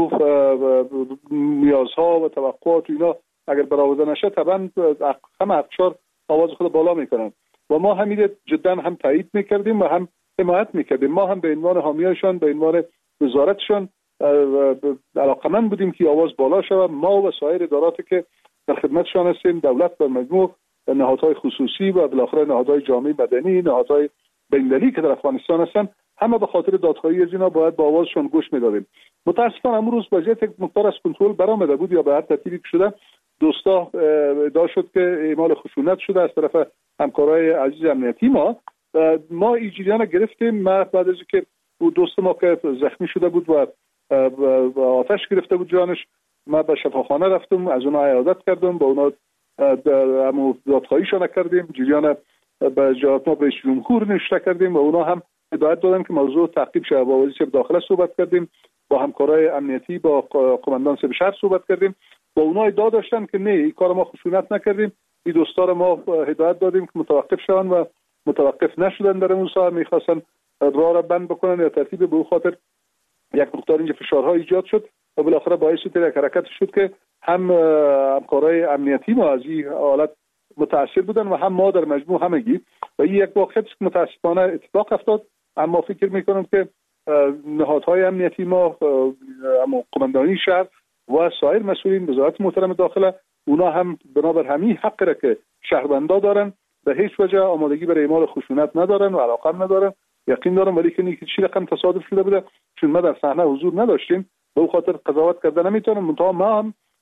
نیازها و توقعات اینا اگر برآورده نشه طبعا همه اقشار آواز خود بالا میکنن و ما همین جدا هم تایید میکردیم و هم حمایت میکردیم. ما هم به عنوان حامیاشان، به عنوان وزارتشان علاقمند بودیم که آواز بالا شود. ما و سایر اداراتی که در خدمتشان هستیم، دولت و مجموع نهادهای خصوصی و بالاخره نهادهای جامعه مدنی، نهادهای بین‌المللی که در افغانستان هستن، همه به خاطر دادخواهی از اینا باید با آوازشون گوش میدادیم. متاسفانه امروز وضعیت یک مقدار از کنترل برآمده بود یا به هر ترتیبی شده دوستا ادعا شد که اعمال خشونت شده از طرف همکارای عزیز امنیتی ما ایجریان گرفتیم. ما بعد از اینکه دوست ما که زخمی شده بود و آتش گرفته بود جانش، ما به شفاخانه رفتم، از اونها عیادت کردم، با اونها دادخواهیشان کردیم، جریان به جهات ما به جمهور نشته کردیم و اونها هم هدایت دادن که موضوع تعقیب شه. با وزیر داخله صحبت کردیم، با همکارای امنیتی، با قماندان سب شهر صحبت کردیم، با اونها ادعا داشتن که نه این کار ما خشونت نکردیم. این دوستان ما هدایت دادیم که متوقف شوند و متوقف نشدن. در اون ساعت میخواستن راه را بند بکنن یا ترتیب به خاطر یک مقدار اینجا فشارها ایجاد شد و بالاخره باعث شد یک حرکت شد که هم همکارای امنیتی ما از این حالت متاثر بودن و هم ما در مجموع همگی. و این یک واقعیت متاسفانه اتفاق افتاد. اما فکر میکنم که نهادهای امنیتی ما، قماندانی شهر و سایر مسئولین وزارت محترم داخله، اونا هم بنابر همین حق را که شهروندا دارن به هیچ وجه آمادگی برای اعمال خشونت ندارن و علاقه ندارن. یقین دارم ولی که چی رقم تصادف شده بوده، چون ما در صحنه حضور نداشتیم به اون خاطر قضاوت کردن نمیتونم. منتها ما هم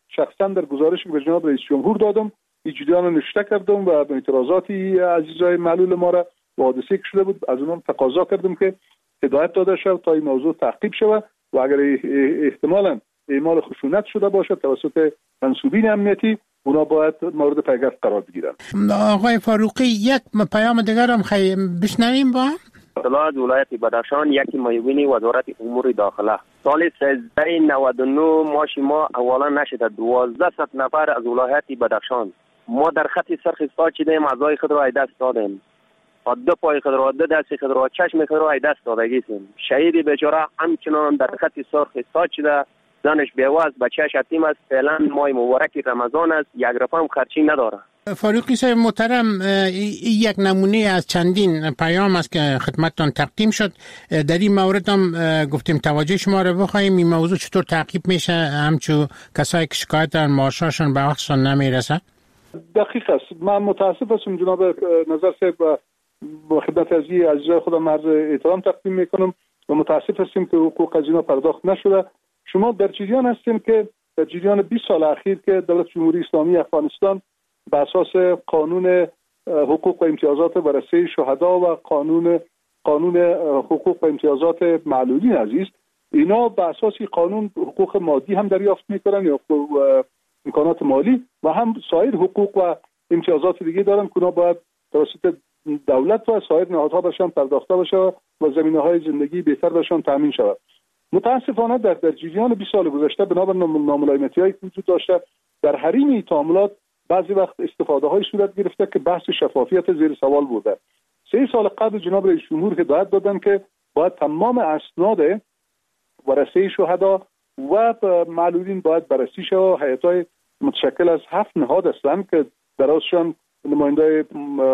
شخصا در گزارشی به جناب رئیس جمهور دادم، ایجادیان نشته کردم و اعتراضاتی عزیزای معلول ما را حادثه که شده بود از اونم تقاضا کردم که هدایت داده شود تا این موضوع تعقیب شود و اگر احتمالاً اعمال خشونت شده باشد توسط منسوبین امنیتی اونا باید مورد پیگرد قرار بگیرند. آقای فاروقی یک پیام دیگر هم بشنویم با اطلاعات ولایت بدخشان یکی معاون وزارت امور داخله سال 1399 ماشی ما اولا نشده 1200 نفر از ولایت بدخشان ما در خط سرخ ایستاد شدیم اعضای خود را از دست دادیم دو پای خود را دو دست خود را چشم خود را از دست دادگییم شهید بیچاره همچنان در خط سرخ ایستاد شده زنش بیواز بچه‌اش یتیم است فعلا ماه مبارک رمضان است یک رقم خرچی نداره. فاروقی صاحب محترم یک نمونه از چندین پیام است که خدمتتان تقدیم شد در این مورد هم گفتیم توجه شما رو بخوایم این موضوع چطور تعقیب میشه همچون کسایی که شکایت دارن معاششون به وقتشون نمیرسه. دقیق است. من متاسف هستم جناب نظر صاحب با خدمت عزیزای خودم عرض احترام تقدیم میکنم و متاسف هستیم که حقوق از اینا پرداخت نشده. شما در جریان هستیم که در جریان 20 سال اخیر که دولت جمهوری اسلامی افغانستان به اساس قانون حقوق و امتیازات ورثه شهدا و قانون حقوق و امتیازات معلولین عزیز اینا به اساس قانون حقوق مادی هم دریافت میکنن یا امکانات مالی و هم سایر حقوق و امتیازات دیگه دارن که اونا باید توسط دولت و سایر نهادها بهشون پرداخته بشه و زمینه‌های زندگی بهتر بهشون تامین شود. متاسفانه در جریان 20 سال گذشته بنابر ناملایمتی‌هایی که وجود داشته در حریم این تعاملات بعضی وقت استفاده‌های صورت گرفته که بحث شفافیت زیر سوال بوده. 3 سال قبل جناب رئیس جمهور هدایت دادن که باید تمام اسناد ورثه شهدا و معلولین باید بررسی شود. هیئت‌های متشکل از 7 نهاد هستند که درازشان نماینده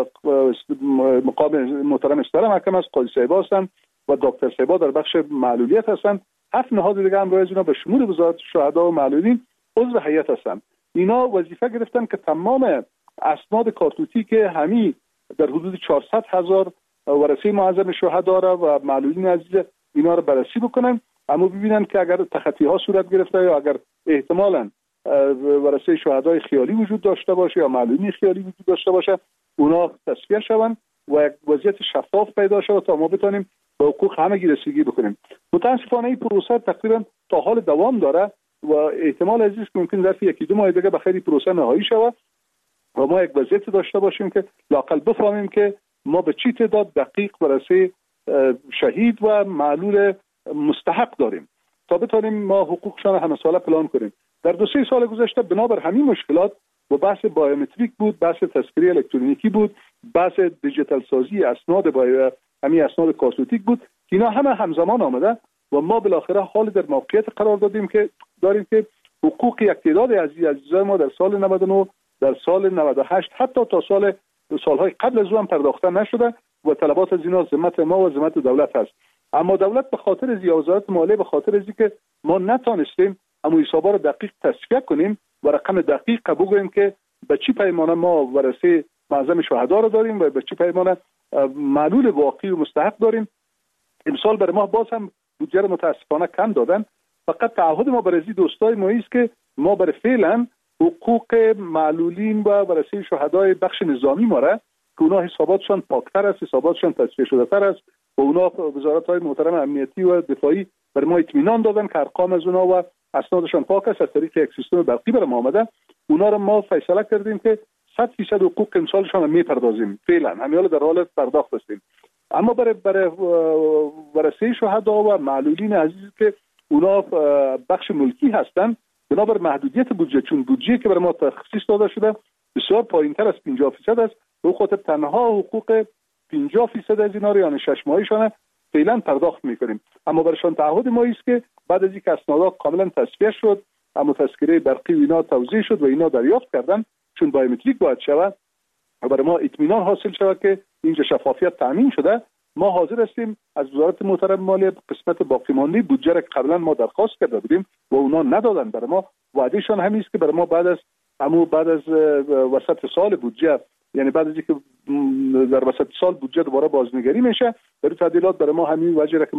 مقام محترم استر محکمه است، قاضی صاحب هستند و دکتر صاحب در بخش معلولیت هستند. 7 نهاد دیگه هم رایج اینا به شمول وزارت شهدا و معلولین عضو هیئت هستند. اینا وظیفه گرفتن که تمام اسناد کارتوتی که همی در حدود 400,000 ورثه معظم شهدا و معلولین عزیز اینا رو بررسی بکنن اما ببینن که اگر تخطی ها صورت گرفته یا اگر احتمالاً ورثه شهدای خیالی وجود داشته باشه یا معلولین خیالی وجود داشته باشه اونا تصفیه شون و یک وضعیت شفاف پیدا شود تا ما بتونیم به حقوق همگی رسیدگی بکنیم. متاسفانه این پروسه تقریبا تا حال دوام داره و احتمال عزیز که ممکن ظرف 1-2 ماه دیگه به خیلی پروسه نهایی شود و ما یک وضعیت داشته باشیم که لااقل بفهمیم که ما به چی تعداد دقیق ورثه شهید و معلول مستحق داریم تا بتونیم ما حقوقشان همه ساله پلان کنیم. در 2-3 سال گذشته بنابر همین مشکلات و بحث بایومتریک بود، بحث تذکره الکترونیکی بود، بحث دیجیتال سازی اسناد همین اسناد کارتوتیک بود، اینا همه همزمان آمده و ما بالاخره حال در موقعیت قرار داریم که حقوق یک تعداد عزیزای ما در سال 99 در سال 98 حتی تا سالهای قبل از اون پرداخته نشده و طلبات از اینا ذمت ما و ذمت دولت هست. اما دولت به خاطر از وزارت مالیه به خاطر از اینکه ما نتونستیم اما حسابا رو دقیق تصفیه کنیم و رقم دقیق بگوییم که به چی پیمانه ما ورثه معظم شهدا رو داریم و به چی پیمانه معلول واقعی و مستحق داریم. امسال برای ما باز هم بودجه رو متاسفانه کم دادن. فقط تعهد ما برای دوستای ما است که ما برای فعلا حقوق معلولین و ورثه شهدای بخش نظامی ما را که اونا حساباتشان پاکتر است، حساباتشان تصفیه شده تر است و اونا وزارت‌های محترم امنیتی و دفاعی برای ما اطمینان دادن که ارقام از اونا و اسنادشان پاک است. از طریق یک سیستم برقی برای ما آمده. اونا رو ما فیصله کردیم که 100% حقوق امسالشان میپردازیم. فعلا همین در حال پرداخت هستیم. اما برای ورثه شهدا و معلولین عزیز که اونا بخش ملکی هستن بنابر محدودیت بودجه، چون بودجه که برای ما تخصیص داده شده بسیار پایینتر از 50% است، به خاطر تنها حقوق 50% از اینا رو یعنی 6 ماهیشان فعلا پرداخت میکنیم. اما برایشان تعهد ما است که بعد از اینکه اسناد کاملا تصفیه شد، اما تذکره برقی و اینا توزیع شد و اینا دریافت کردن چون بایومتریک باید شود و برای ما اطمینان حاصل شود که اینجا شفافیت تامین شده، ما حاضر هستیم از وزارت محترم مالیه قسمت باقی مانده بودجه را که قبلا ما درخواست کرده بودیم و اونا ندادن برای ما، وعدهشان همین است که برای ما بعد از وسط سال بودجه، یعنی بعد از اینکه در وسط سال بودجه دوباره بازنگری میشه، برای تعدیلات برای ما همین وجه را که ما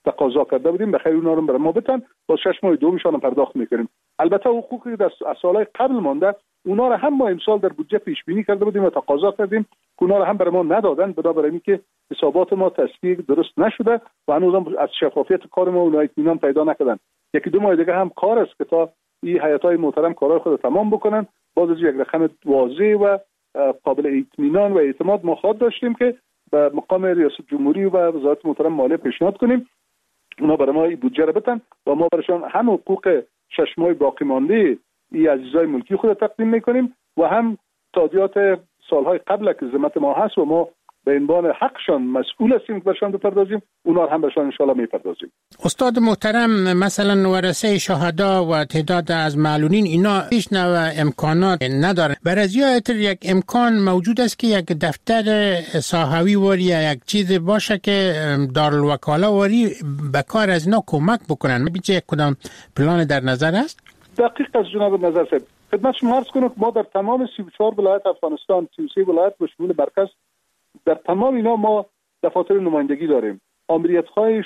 تقاضا کرده بودیم بخیر اونا رو برای ما بتن با 6 ماه دومشان پرداخت میکنیم. البته حقوقی در سالهای قبل مانده اونا رو هم ما امسال در بودجه پیش بینی کرده بودیم و تقاضا کردیم که اونا رو هم برای ما ندادن بنابر اینکه حسابات ما تصدیق درست نشده و هنوز هم از شفافیت کار ما اونها اطمینان پیدا نکردن. یکی دو ماه دیگه هم کار است که تا این هیئت‌های محترم کارهای خود تمام بکنن باز از یک رقم واضح و قابل اطمینان و اعتماد ما خواهد داشتیم که به مقام ریاست جمهوری و وزارت محترم مالیه پیشنهاد کنیم اونا برای ما این بودجه رو بدن و ما برایشان هم حقوق 6 ماه باقی مانده این عزیزای ملکی خود تقدیم میکنیم و هم تادیات سالهای قبل که ذمت ما هست و ما به عنوان حقشان مسئول هستیم که برشان بپردازیم اونا هم برشان انشالله میپردازیم. استاد محترم مثلا ورثه شهدا و تعداد از معلولین اینا هیچ نوع امکانات ندارن. برای یک امکان موجود است که یک دفتر ساحوی وری یا یک چیز باشه که دارالوکاله وری به کار از اینا کمک بکنن. بیچه یک کدام پلان در نظر است؟ دقیق از جناب نظر صاحب خدمت شما عرض کنم ما در تمام 34 ولایت افغانستان 33 ولایت به شمول مرکز در تمام اینا ما دفاتر نمایندگی داریم. آمریت‌های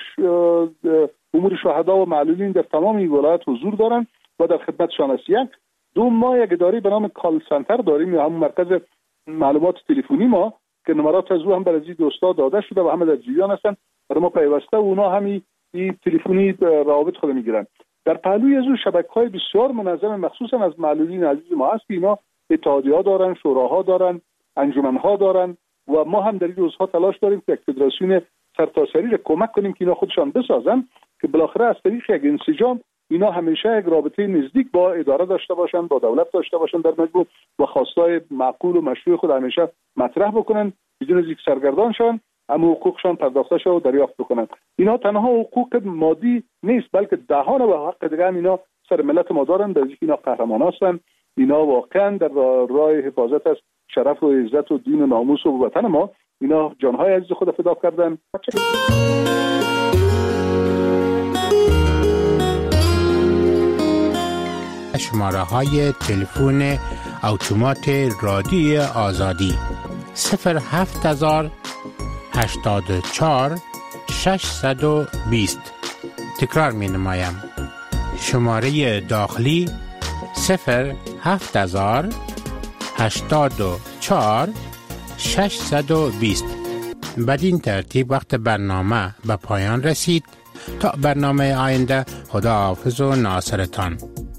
امور شهدا و معلولین در تمام این ولایت حضور دارن و در خدمتشان است. دو ما یک اداره به نام کال سنتر داریم یا همون مرکز معلومات تلفنی ما که نمرات از او هم برای دوستا داده شده و همه در جریان هستن برای ما پیوسته و اونا همین تلفنی روابط خود میگیرن. در پهلوی از او شبکه‌های بسیار منظم مخصوصا از معلولین عزیز ما هست که اینا اتحادیه‌ها دارن، شوراها دارن، انجمن‌ها دارن و ما هم در این روزها تلاش داریم که یک فدراسیون سرتاسری را کمک کنیم که اینا خودشان بسازن که بالاخره از طریق یک انسجام اینا همیشه یک رابطه نزدیک با اداره داشته باشن، با دولت داشته باشن در مجموع و خواستای معقول و مشروع خود همیشه مطرح بکنن بدون از اینکه سرگردانشان اما حقوقشان پرداخته شود و دریافت بکنن. اینا تنها حقوق مادی نیست بلکه دهان و حق دیگه هم اینا سر ملت ما دارن در اینکه اینا قهرمان هستن. اینا واقعا در راه حفاظت از شرف و عزت و دین و ناموس و وطن ما اینا جانهای عزیز خود فدا کردن. شماره های تلفن اتومات رادیو آزادی 07084 620. تکرار می نمایم. شماره داخلی 07084 620. بدین ترتیب وقت برنامه به پایان رسید. تا برنامه آینده خدا حافظ و ناصرتان.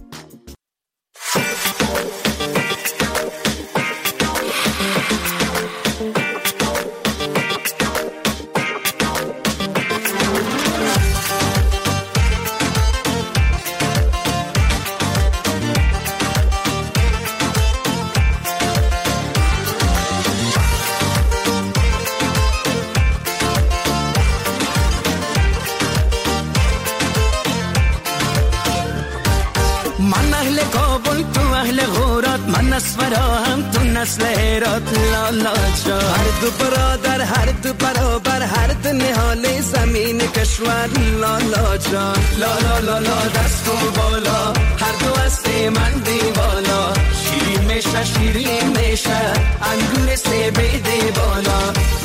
نسل هرات لالا جا هر دو برادر هر دو برابر هر دو نهال زمین کشور لالا جا لالا لالا دست و بالا هر دو است من دیوالا شیرین میشه شیرین میشه انگور سه بیده بالا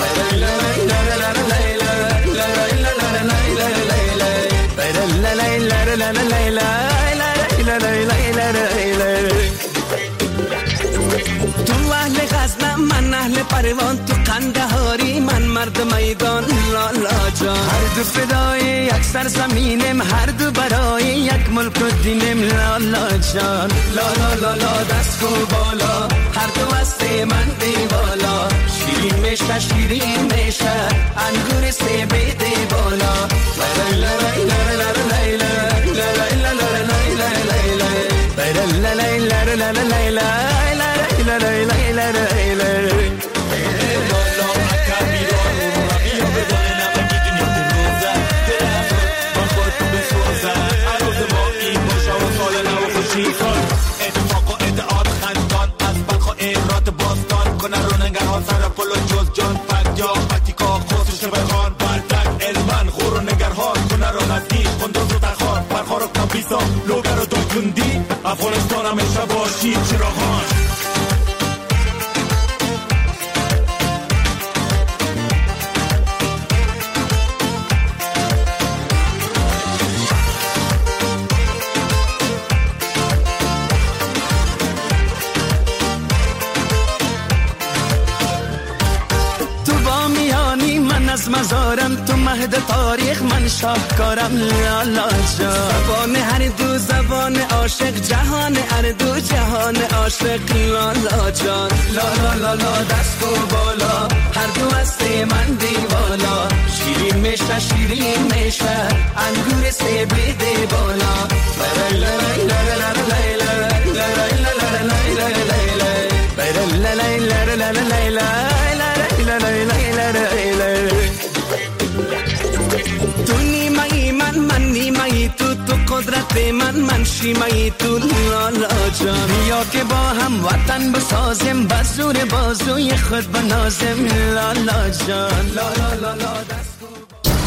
من اهل پروان تو قندهاری من مرد میدان لالا جان هر دو فدای یک سرزمینم هر دو برای یک ملک و دینم لالا جان لالا لالا دست و بالا هر دو است من دیوالا شیرین میشه شیرین میشه انگور سه بیده بالا افغانستان همیشه باشی چراغان نزارم تو مهد تاریخ من شاهکارم لالا جان زبان هر دو زبان عاشق جهان هر دو جهان عاشق لالا جان لالا لالا دست و بالا هر دو هست من دیوالا شیرین میشه شیرین میشه انگور سیب ده بالا تو نیمه‌ای من نیمه‌ای تو قدرت من شیمه‌ای تو لالا جان یا که با هم وطن بسازیم بزور بازوی خود بنازیم لالا جان لالا لالا